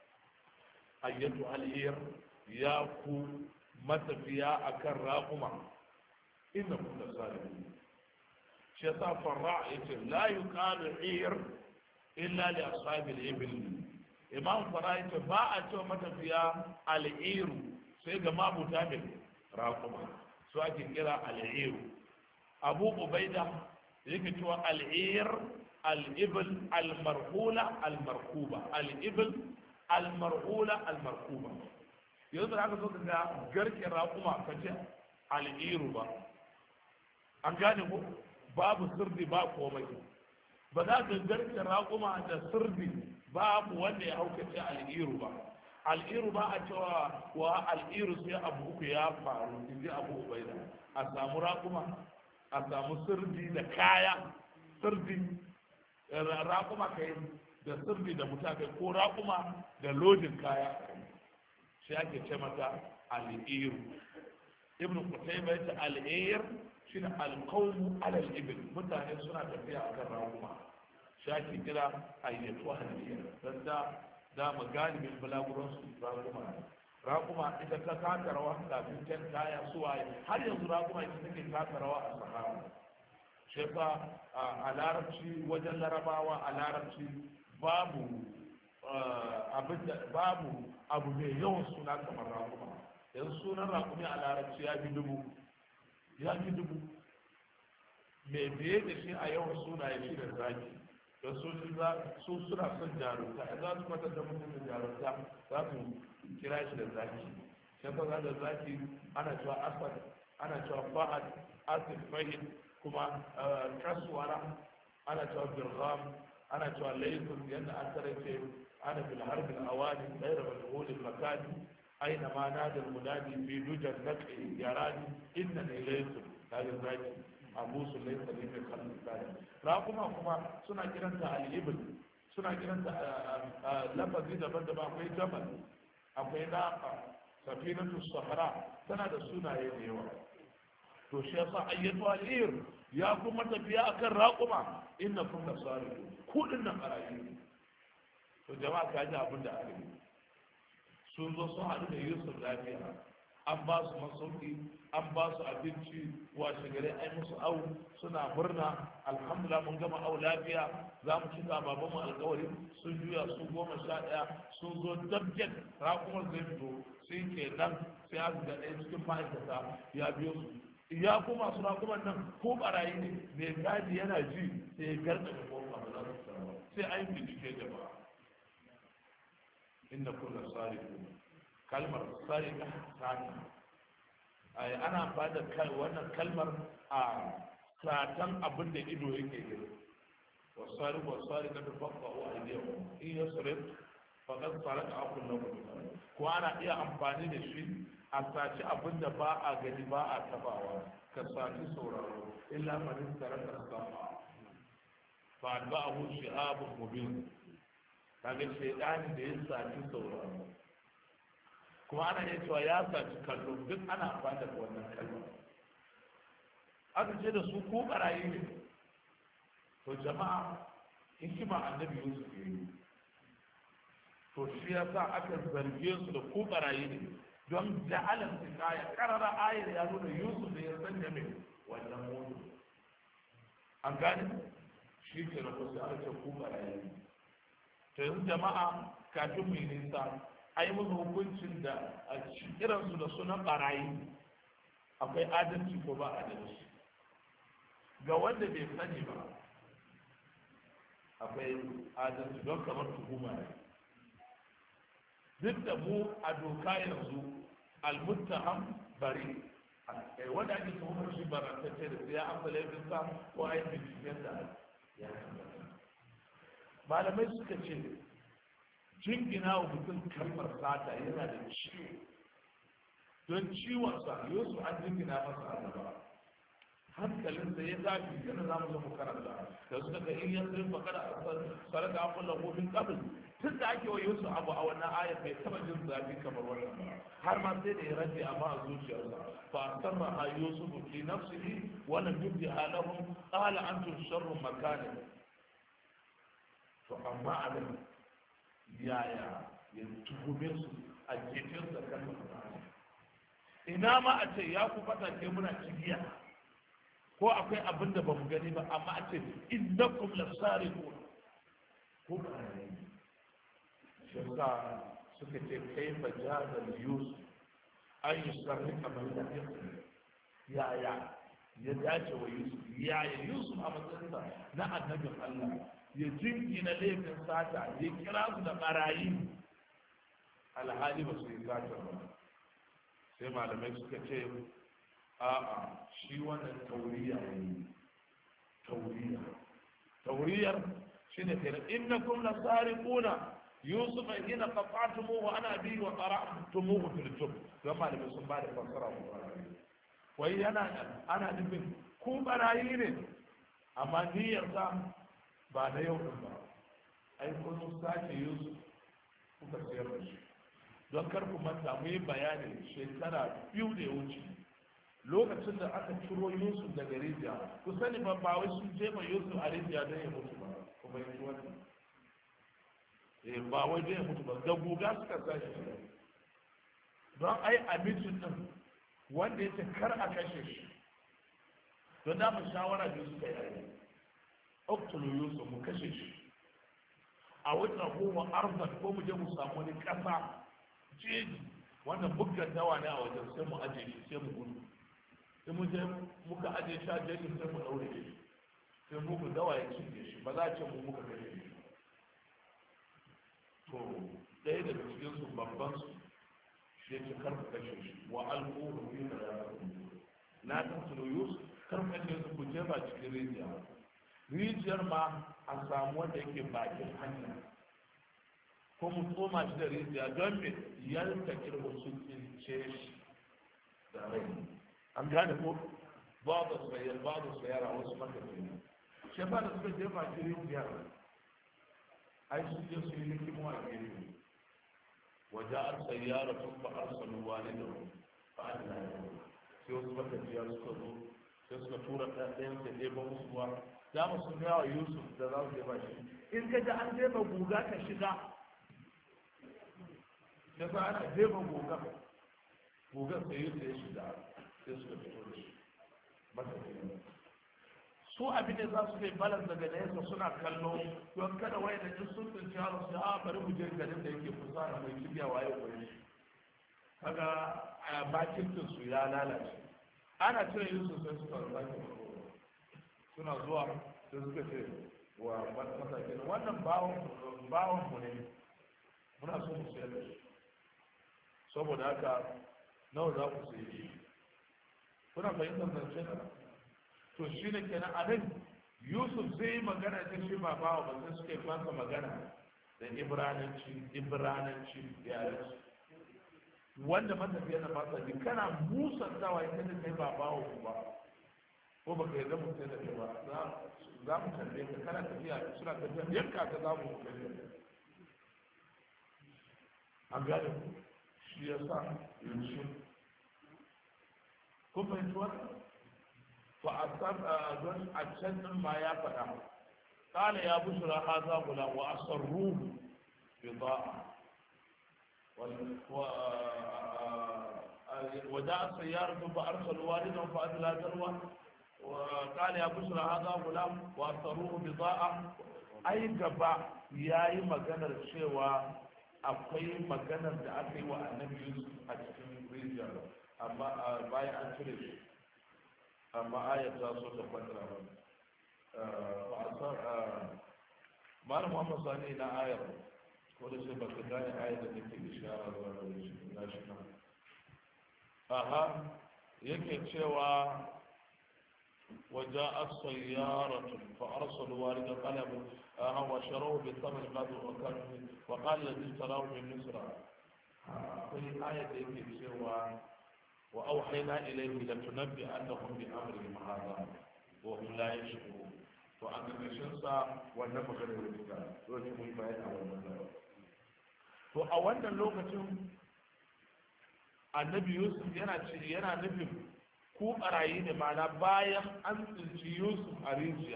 S1: ayyatu alhir ya ku matafiya akan raƙuma inna kunna salihin shi yasa farra yace la yuqalu ir illa li ashabil ibil imam farra yace ba a cewa matafiya al-iru sai ga mabuta mai raquma su ake kira al-iru abu ubaida yake cewa al-ir al-ibl al-marhula al-markuba al-ibl al-marhula al-markuba yanzu da aka so ga garke raquma kace al-iru ba an gane ko babu sirdi ba komai ba za ka garke raƙuma da sirdi babu wanda ya haukace al'iru ba al'iru ba a cewa wa al'iru sai abu uku ya faru in ji abu ubaida a samu raƙuma a samu sirdi da kaya sirdi raƙuma kai da sirdi da mutakai ko raƙuma da lodin kaya shi ake ce mata al'iru ibn qutayba yace al'ir shine alqawmu ala al-ibil mutane suna tafiya akan raƙuma shaki kira ayyatu hadiya dan da magalibin bulaguran su raƙuma ita ta taka rawa kafin can kaya suwaye har yanzu raƙuma ita take taka rawa a sahara shi fa a larabci wajen larabawa a larabci babu babu abu mai yawan suna kamar raƙuma yanzu sunan raƙumi a larabci ya fi dubu mai biye da shi a yawan sunaye shi da zaki don su suna son jarumta za su kwatanta mutum da jarumta za su kira shi da zaki sai ka da zaki ana cewa asad ana cewa fahad asif fahid kuma kasuwara ana cewa birgham ana cewa laifin yadda an tare ce ana fil harbin awani ɗaya majhulin makani aina ma nadal munadi fi dujan naqi yarani inna ne laifin kaga zaki abu su laifin ne mai kallon tsari kuma suna kiranta al-ibn suna kiranta lafazi daban-daban akwai jabal akwai naqa safinatu sahara tana da sunaye da yawa to shi yasa ayyatu al-ir ya kuma tafiya akan raquma innakum lasariqun ku dinnan barayi to jama'a ka ji abin da aka yi sun zo sun haɗu da Yusuf lafiya an ba su masauki an ba su abinci washe gare ai musu au suna murna alhamdulillah mun gama au lafiya za mu cika babanmu alkawari sun juya su 11 sun zo dabjet rakumar zai fito sai ke nan sai aka ga ɗaya cikin ma'aikata ya biyo su ya kuma su rakumar nan ko barayi ne mai gadi yana ji sai ya garɗa da kofa da za su sarwa sai an yi bincike jama'a inna kullu sariqun kalmar sarika sata ana amfani da wannan kalmar a satan abin da ido yake gani wasari na da fakwa wa aidiyahu in ya sare fakar tsara da akun na mutum ko ana iya amfani da shi a saci abin da ba a gani ba a tabawa ka saci sauraro illa manin tsara da sama fa ba a hushi abin mubin kaga shaidani da ya saci sauraro kuma ana iya cewa ya saci kallo duk ana amfani da wannan kallo aka ce da su ko barayi ne to jama'a hikima annabi Yusuf ya yi to shi ya sa aka zarge su da ko barayi ne don ja'alan tikaya karara ayar ya nuna Yusuf da ya sanya mai wannan mutu an gane shi ke na kusa aka ce ko barayi ne to yanzu jama'a kafin mu yi nisa a yi musu hukuncin da a kiransu da sunan barayi akwai adalci ko ba adalci ga wanda bai sani ba akwai adalci don kamar tuhuma ne duk da mu a doka yanzu almuttaham bari wanda ake tuhumar shi barantacce da sai ya amsa laifinsa ko a yi binciken da ya kamata malamai suka ce jingina wa mutum kalmar sata yana da ciwo don ciwonsa yusuf an jingina masa a gaba hankalinsa ya zafi yana za mu zama karanta da suka ga in yanzu rin fakara a sarrafa an kulla kofin kabin tun da ake wa yusuf abu a wannan ayat bai taba jin zafi kamar wannan ba har ma sai da ya rage amma a zuciyarsa fa sarra ha yusuf fi nafsihi wa lam yubdi halahum qala antum sharrun makanin to amma a nan yaya ya tuhume su a gefen da kalmar ina ma a ce ya ku fata ke muna cigiya ko akwai abin da ba mu gani ba amma a ce innakum lasariqun ko ba ne shi sa suka ce kaifa jaza yusuf an yusarrika man lam yaqul yaya ya dace wa yusuf yaya yusuf a matsayinsa na annabin Allah ya jingina laifin sata ya kira su da barayi alhali ba su yi sata ba sai malamai suka ce a'a shi wannan tauriya ne tauriyar shi ne kai innakum lasariquna yusuf hina qata'tumuhu ana bi wa qara'tumuhu fil jub dan malamai sun ba da fassara ko wai yana ana nufin ku barayi ne amma niyyarsa ba da yau ba ai kun sace Yusuf kuka sayar da shi don kar ku manta mu yi bayani shekara 2 da ya wuce lokacin da aka ciro Yusuf daga rijiya ku sani ba wai sun jefa Yusuf a rijiya don ya mutu ba kuma yi wannan ba wai don ya mutu ba da guga suka sace shi don ai a mitin din wanda ya ce kar a kashe shi don da mu shawara da suka yi uktulu yusuf mu kashe shi a wata goma arzan ko mu je mu samu wani kasa jeji wannan buggan dawa ne a wajen sai mu aje shi sai mu gudu in mun je muka aje shi a jirgin sai mu daure shi sai muku dawa ya cinye shi ba za a ce mu muka kashe shi to ɗaya daga cikin su babban su shi ce karku kashe shi wa alƙuhu fi da ya na tattalo yusuf karku kashe su ku jefa cikin rijiya rijiyar ma a samu wanda yake bakin hanya ko mu tsoma shi da rijiya don me yalta kirmu sun tsince shi da rai an gane ko ba da sayara wasu matafiya shi ba da suka jefa shi rijiyar ai su je su yi hikimu a gefe waje an sayyara tun ba arsalu walidahu fa adna sai wasu matafiya suka zo sai suka tura ɗayan sai ɗaya musu ruwa za mu sun yawa yusuf da za su jefa shi in ka ji an jefa guga ka shiga ya sa ana jefa gugan sai yusuf ya shiga sai suka fito da shi matafiya su abin da za su kai balas daga nesa suna kallo don kada wai da ji sun tsinci yaro su ha bari mu je garin da yake kusa da mai kibiya waye koyi kaga a bakin su ya lalace ana cire yusuf sai suka zaki suna zuwa sai suka ce wa matakin wannan bawon mu ne muna so mu sayar da shi saboda haka nawa za ku sayi kuna fahimtar zance na to shi ne kenan a nan yusuf zai magana ta shi ba bawa ba sai suka yi masa magana da ibrananci yaranci wanda matafiya na fasa ji kana musantawa ita da kai ba bawa ba ko baka yarda mu sai da kai ba za mu kalle ka kana tafiya suna tafiya yanka ka za mu kalle an gane ku shi ya sa yanzu kun fahimci wannan don a can ɗin ma ya faɗa ƙala ya bushra haza gulam wa asarruhu bida'a وجاء سيارة فأرسلوا والدا فأدلى ذروة وقال يا بشرى هذا غلام وأسروه بضاعة أي جبا ياي مجانا الشيوى أقوي مجانا دعاتي وأنبي يوسف أجسين ريجال أما بايع أنتريش أما آية جاسو تفترة مالا محمد صاني إلى آية wadda sai ba ka gane ayat da take ishara zuwa da shi na aha yake cewa وجاءت سيارة فأرسلوا والدا قلب وشروه بالثمن بعد وكان وقال الذي اشتراه من مصر في آية يكي سوى وأوحينا إليه لتنبئنهم بأمرهم هذا وهم لا يشعرون وأن الشمس والنفخ للرجال وجه بيان والنفخ to a wannan lokacin annabi yusuf yana nufin ku barayi ne mana bayan an tsinci yusuf a rijiya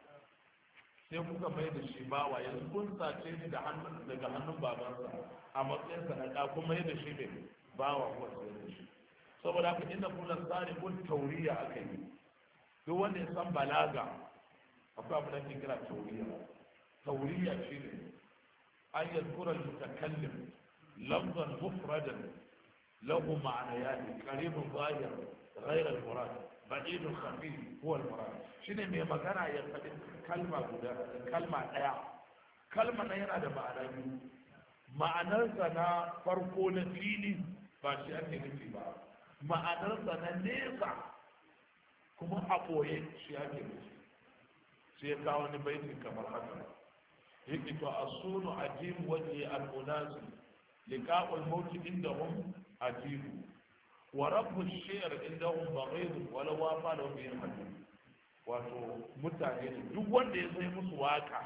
S1: sai kuka mai da shi bawa yanzu kun sace shi daga hannun babansa a matsayinsa na ɗa kuma mai da shi ne bawa kuwa sai da shi saboda haka inda kuna tsari kun tauriya aka yi duk wanda ya san balaga akwai abu da ke kira tauriya shi ne أن يذكر المتكلم لفظا مفردا له معنيان قريب ظاهر غير المراد بعيد خفي هو المراد شنو مي magana ya faɗi kalma ɗaya kalma na yana da ma'ana biyu ma'anarsa na farko na fili ba shi ake nufi ba ma'anarsa na nesa kuma a ɓoye shi ake nufi sai ya kawo wani baitin kamar haka yake to asunu ajim waje al-unasi liqa'ul maut indahum ajib wa rabbu ash-shi'r indahum baghid wa law wafa lahu bi hadith wato mutane ne duk wanda ya sai musu waka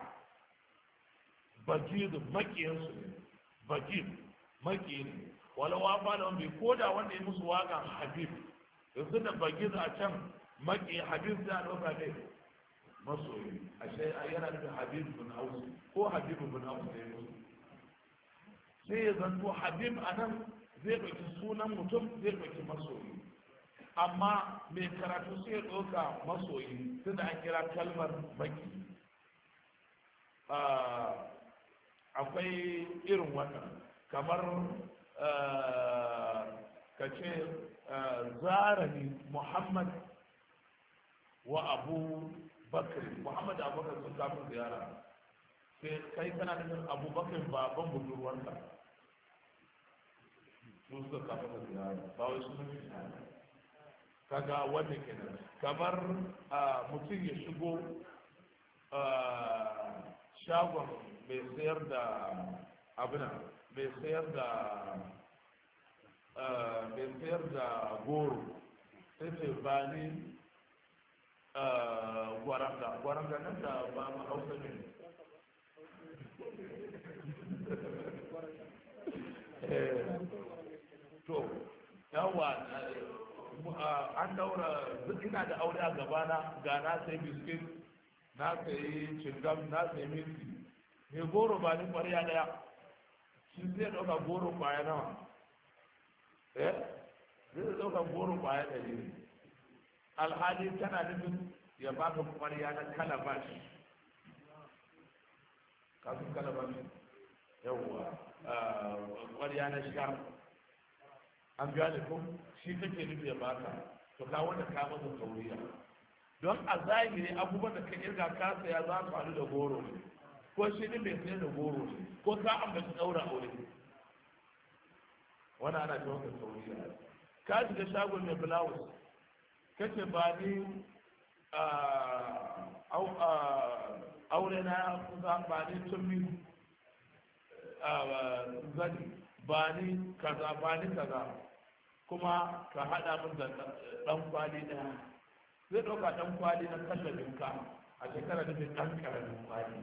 S1: bagid makiyan su ne bagid makiyin wa law wafa lahu bi koda wanda ya musu waka habib yanzu da bagid a can maki habib da doka ne masoyi ashe yana da habib bin aus ko habib bin aus ne sai ya zanto habib anan zai ɗauki sunan mutum zai ɗauki masoyi amma mai karatu sai ya ɗauka masoyi tunda an kira kalmar baki akwai irin wannan kamar ka ce zarani muhammad wa abu bakr muhammad da abubakar sun kafin ziyara sai kai kana nufin abubakar baban budurwarka su suka kafin ziyara ba wai su nufi kaga wanda kenan kamar mutum ya shigo shagon mai sayar da abuna mai sayar da goro sai ce ba ni gwaranga nan da ba ma hausa ne to yawa an daura ina da aure a gabana ga na sai biskit na sai cingam na sai minti mai goro ba ni kwarya daya shi zai ɗauka goro kwaya nawa zai ɗauka goro kwaya ɗari ne alhali tana nufin ya baka kwarya na kalabash kafin kalabash yawwa kwarya na shar an gane ko shi kake nufi ya baka to ka wanda ka masa tauriya don a zahiri abubuwan da ka irga ka saya za su haɗu da goro ne ko shi ne mai sayar da goro ne ko ka ambaci ɗaura aure wani ana ce masa tauriya ka shiga shagon mai blouse kace ba ni aure na kusa ba ni tummi zani ba ni kaza kuma ka haɗa min da ɗan kwali ɗaya zai ɗauka ɗan kwali na kallabin ka a shekara da ɗan ƙaramin kwali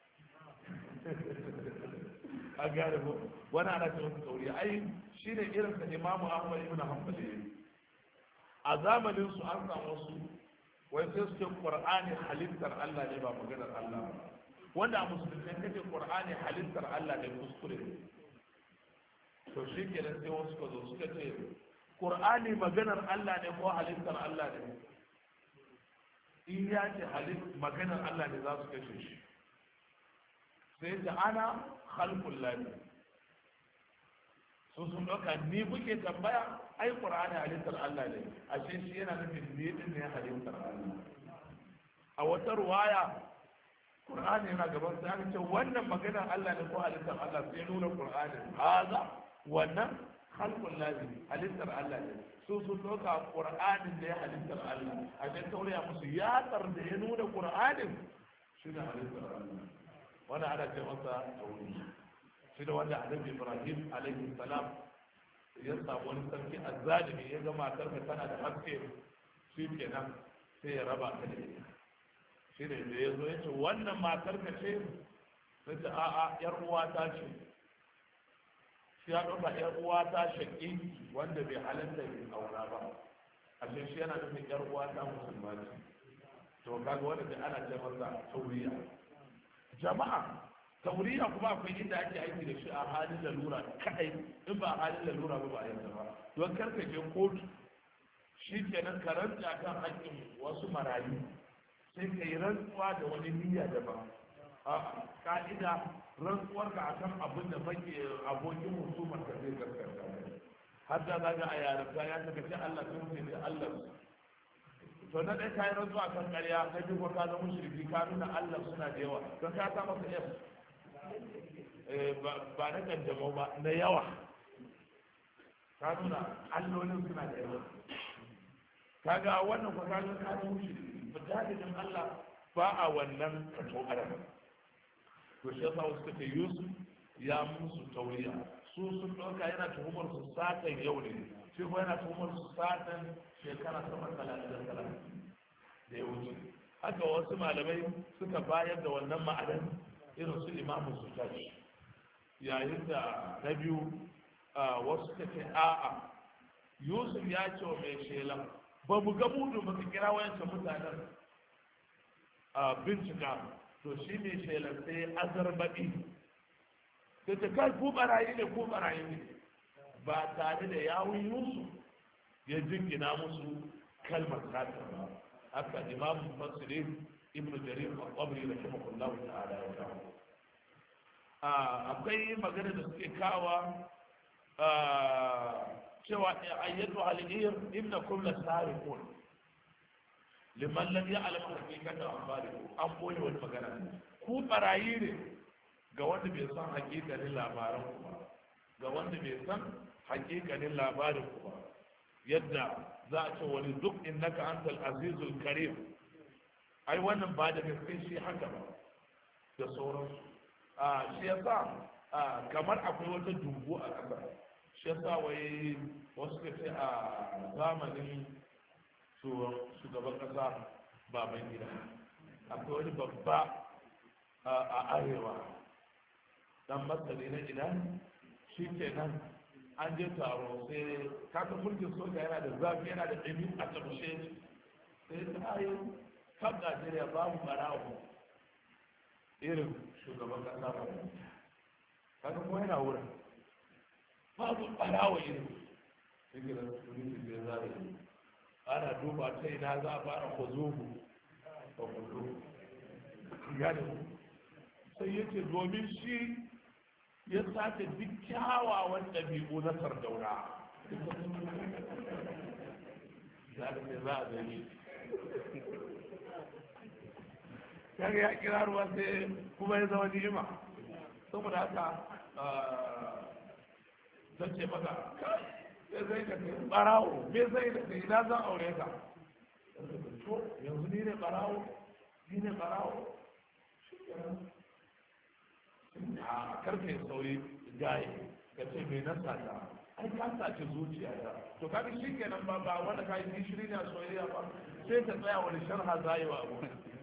S1: a gane ko wani ana ce wasu tauri ai shi ne irin sa imamu ahmad ibn hanbali a zamanin su an samu wasu wai sai su ce qur'ani halittar Allah ne ba maganar Allah ba wanda a musulmi kace qur'ani halittar Allah ne kuskure to shi kenan sai wasu ka zo suka ce qur'ani maganar Allah ne ko halittar Allah ne in ya ce maganar Allah ne za su kashe shi sai da ana khalqul lahi sun ɗauka ni kuke tambaya ai qur'ani halittar Allah ne ashe shi yana nufin ni din ne halittar Allah a wata ruwaya qur'ani yana gaban sai aka ce wannan maganar Allah ne ko halittar Allah sai nuna qur'ani haza wannan khalqul lahi halittar Allah ne sun ɗauka qur'anin da ya halittar Allah a ce tauriya musu yatsar da ya nuna qur'anin shi ne halittar Allah wannan ana ce masa tauri shi da wanda annabi Ibrahim alaihi salam ya samu wani sarki azzalimi ya ga matar ka tana da haske shi kenan sai ya raba ta da ita shi da ya zo ya ce wannan matar ka ce sai ta a'a yar uwa ta ce shi ya ɗauka yar uwa ta shaƙi wanda bai halatta yin aura ba a shi yana nufin yar uwa ta musulma ce to kaga wanda da ana ce masa tauriya jama'a tauriya kuma akwai inda ake aiki da shi a halin lalura kadai in ba a halin lalura ba a yanzu ba don karka je kotu shi kenan ka rantsa kan haƙƙin wasu marayu sai ka yi rantsuwa da wani niyya daban a ka'ida rantsuwar ka akan abin da make abokin husumar ka zai gaskata har da zaga a yarinta ya saka ce Allah sun ce Allah to na ɗaya ka yi rantsuwa kan ƙarya na biyu ko ka zama shirki ka nuna Allah suna da yawa don ka sa masa yau ba na kanjamau ba na yawa ka nuna allolin suna da yawa kaga wannan ko ka nuna ka zama shirki ba jahilin Allah ba a wannan kato adam to shi yasa wasu suka Yusuf ya musu tauriya su sun ɗauka yana tuhumar su satan yau ne shi ko yana tuhumar su satan shekara sama talatin da ya wuce haka wasu malamai suka bayar da wannan ma'anar irin su imamu su tashi yayin da na biyu wasu suka ce a'a Yusuf ya ce wa mai shelan ba mu ga mudu ba ka kira wayancan mutanen bincika to shi mai shelan sai azarbaɗi sai ta kai ku barayi ne ba tare da yawun Yusuf ya jingina musu kalmar kafir ba haka imam mufassiri ibnu jarir al-qabri rahimahullahu ta'ala ya kawo akwai magana da suke kawa cewa ayyatu al-ir innakum lasariqun liman lam ya'lam haqiqatan akhbarikum an boye wani magana ku barayi ne ga wanda bai san hakikanin labaran ku ba ga wanda bai san hakikanin labarin ku ba yadda za a ce wani duk innaka antal azizul karim ai wannan ba da gaske shi haka ba da sauransu shi yasa kamar akwai wata dungu a ƙasa shi yasa wai wasu ka ce a zamanin shugaban ƙasa baban gida akwai wani babba a arewa dan masali na gida shi ke nan an je taro sai kaka mulkin soja yana da zafi yana da ɗumi a tabbace sai ta yi kan najeriya babu barawo irin shugaban ƙasa ba kaka kuma yana wurin babu barawo irin sai da mulkin da za yi ana duba ta ina za a fara kwazogu ba kwazo gane sai yace domin shi ya sace duk kyawawan ɗabi'u na sardauna za a zai kaga ya kira ruwa sai kuma ya zama ni'ima saboda haka zan ce maka sai zai ka kai barawo me zai da kai na zan aure ka to yanzu ni ne barawo a karfe sauri gaye ka ce mai nan sata ai ka sace zuciya ta to kaga shi kenan ba wanda ka yi gishiri ne a soyayya ba sai ta tsaya wani sharha za yi wa abu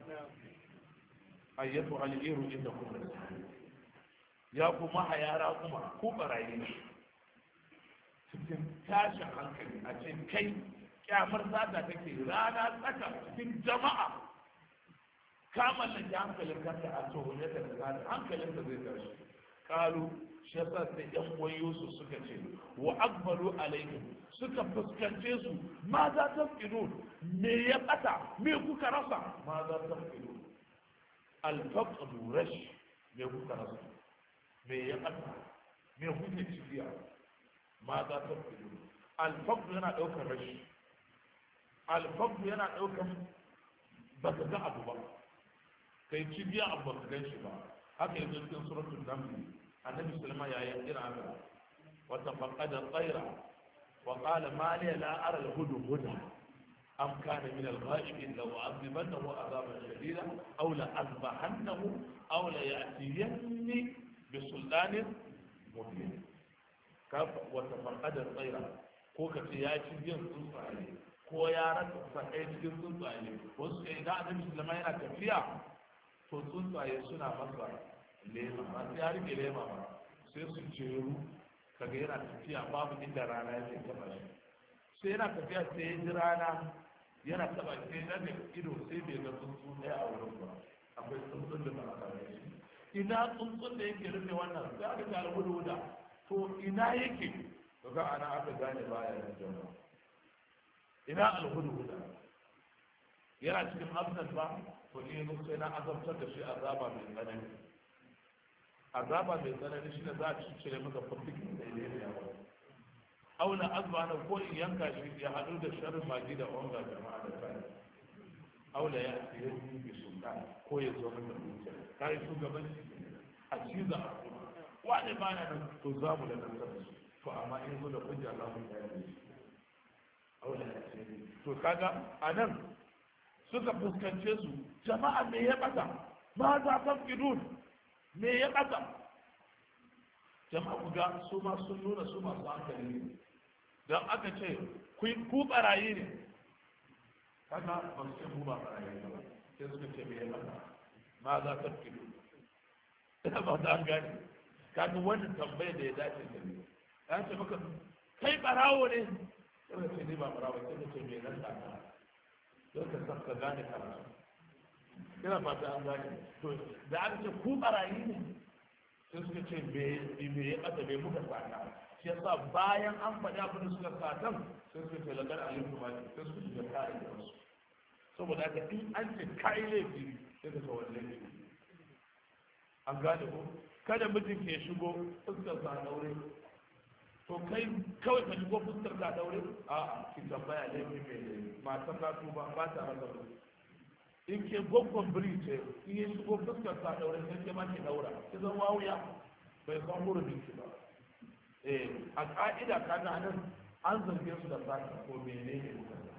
S1: ayyatu al'iru inda kuma ya kuma hayara kuma ku barayi ne cikin tashin hankali a ce kai kyamar zata take rana tsaka cikin jama'a ka mallaki hankalin kanta a tsohon da zata hankalin da zai tashi kalu shi yasa sai yan uwan Yusuf suka ce wa akbaru alaihim suka fuskance su ma za ta fido me ya bata me kuka rasa ma za ta fido alfaqdu rash me kuka rasa me ya bata me kuke cikiya ma za ta fido alfaqdu yana daukar rashi alfaqdu yana daukar baka ga abu ba kai cibiya abu baka gan shi ba haka yanzu cikin suratul naml النبي صلى الله عليه وسلم يقرأ وتفقد الطير وقال ما لي لا أرى الهدهد أم كان من الغائبين لو أعذبنه عذابا شديدا أو لأذبحنه أو ليأتيني بسلطان مبين وتفقد الطير ko ka ce ya ci biyan tsuntsaye ko ya rasa sakai cikin tsuntsaye wasu kai da annabi sallama yana tafiya to tsuntsaye suna masa lema ba sai ya rike lema ba sai su jeru kaga yana tafiya babu inda rana yake taba shi sai yana tafiya sai ya ji rana yana taba shi sai daga ido sai bai ga tsuntsu ɗaya a wurin ba akwai tsuntsun da ba a same shi ina tsuntsun da yake rufe wannan sai aka ga alhuda to ina yake to ga ana aka gane baya da jama'a ina alhuda yana cikin abdan ba to ni sai na azabtar da shi azaba mai tsanani azaba mai tsanani shi ne za a cire masa fafikin da ya yi yawa aula azbana ko in yanka shi ya haɗu da sharrin magi da onga jama'a da kai aula ya ce ya yi bi sultan ko ya zo masa zuciya kai shugabanci a ciza a kuma wani ba na nan to za mu da nan to amma in zo da hujja za mu yi aula ya ce to kaga a nan suka fuskance su jama'a me ya ɓata ma za ta fidun me ya ɓata jama'a ku ga su ma sun nuna su masu hankali ne don aka ce ku ɓarayi ne kaga ba su ce ku ba ɓarayi ba sai suka ce me ya ɓata ma za ta fidun ina ba ta an gane kaga wannan tambayar da ya dace da ne ya ce maka kai ɓarawo ne sai ka ce ni ba ɓarawo sai ka ce me nan ta don ka san ka gane karatu ina fata an gane to da aka ce ku barayi ne sai suka ce me ya ɓata me muka sata shi yasa bayan an faɗi abin da suka satan sai suka ce lagar alim kuma sai suka shiga kare da wasu saboda haka in an ce kai laifi sai ka kawai laifi an gane ko kada mijin ke shigo fuskar sa daure to kai kawai ka shigo fuskar ka daure a ki tambaya ne mai matan na tuba ba ta rasa in ke gwaggon biri ce in yi shigo fuskar ka daure sai ke ma ke daura ki zan wawuya bai san hurumin ki ba a ka'ida ka ga nan an zarge su da sata ko menene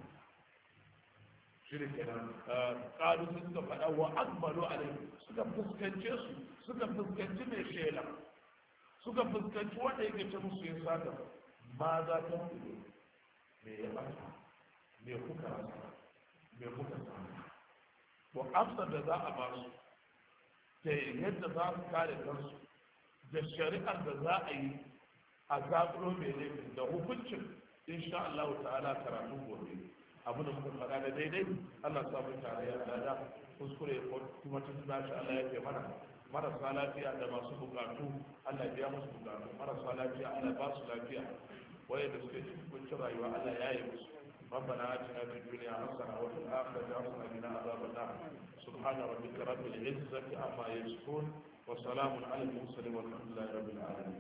S1: shi da kenan kalu sun suka faɗa wa akbalu alai suka fuskance su suka fuskanci mai shela suka fuskanci wanda yake ce musu yin sata ma za ta fito me ya ɓata me kuka rasa me kuka samu to amsar da za a ba su ta yadda za su kare kansu da shari'ar da za a yi a zaɓuro mai laifin da hukuncin insha Allah ta'ala karatu gobe abu da muka faɗa da daidai Allah sa mu tare ya dada kuskure kuma tun da shi Allah ya ke mana marasa lafiya da masu bukatu Allah ya biya musu bukatu marasa lafiya Allah ba su lafiya waye da suke cikin kuncin rayuwa Allah ya yi musu ربنا آتنا في الدنيا حسنة وفي الآخرة حسنة وقنا عذاب النار سبحان ربك رب العزة عما يصفون وسلام على المرسلين والحمد لله رب العالمين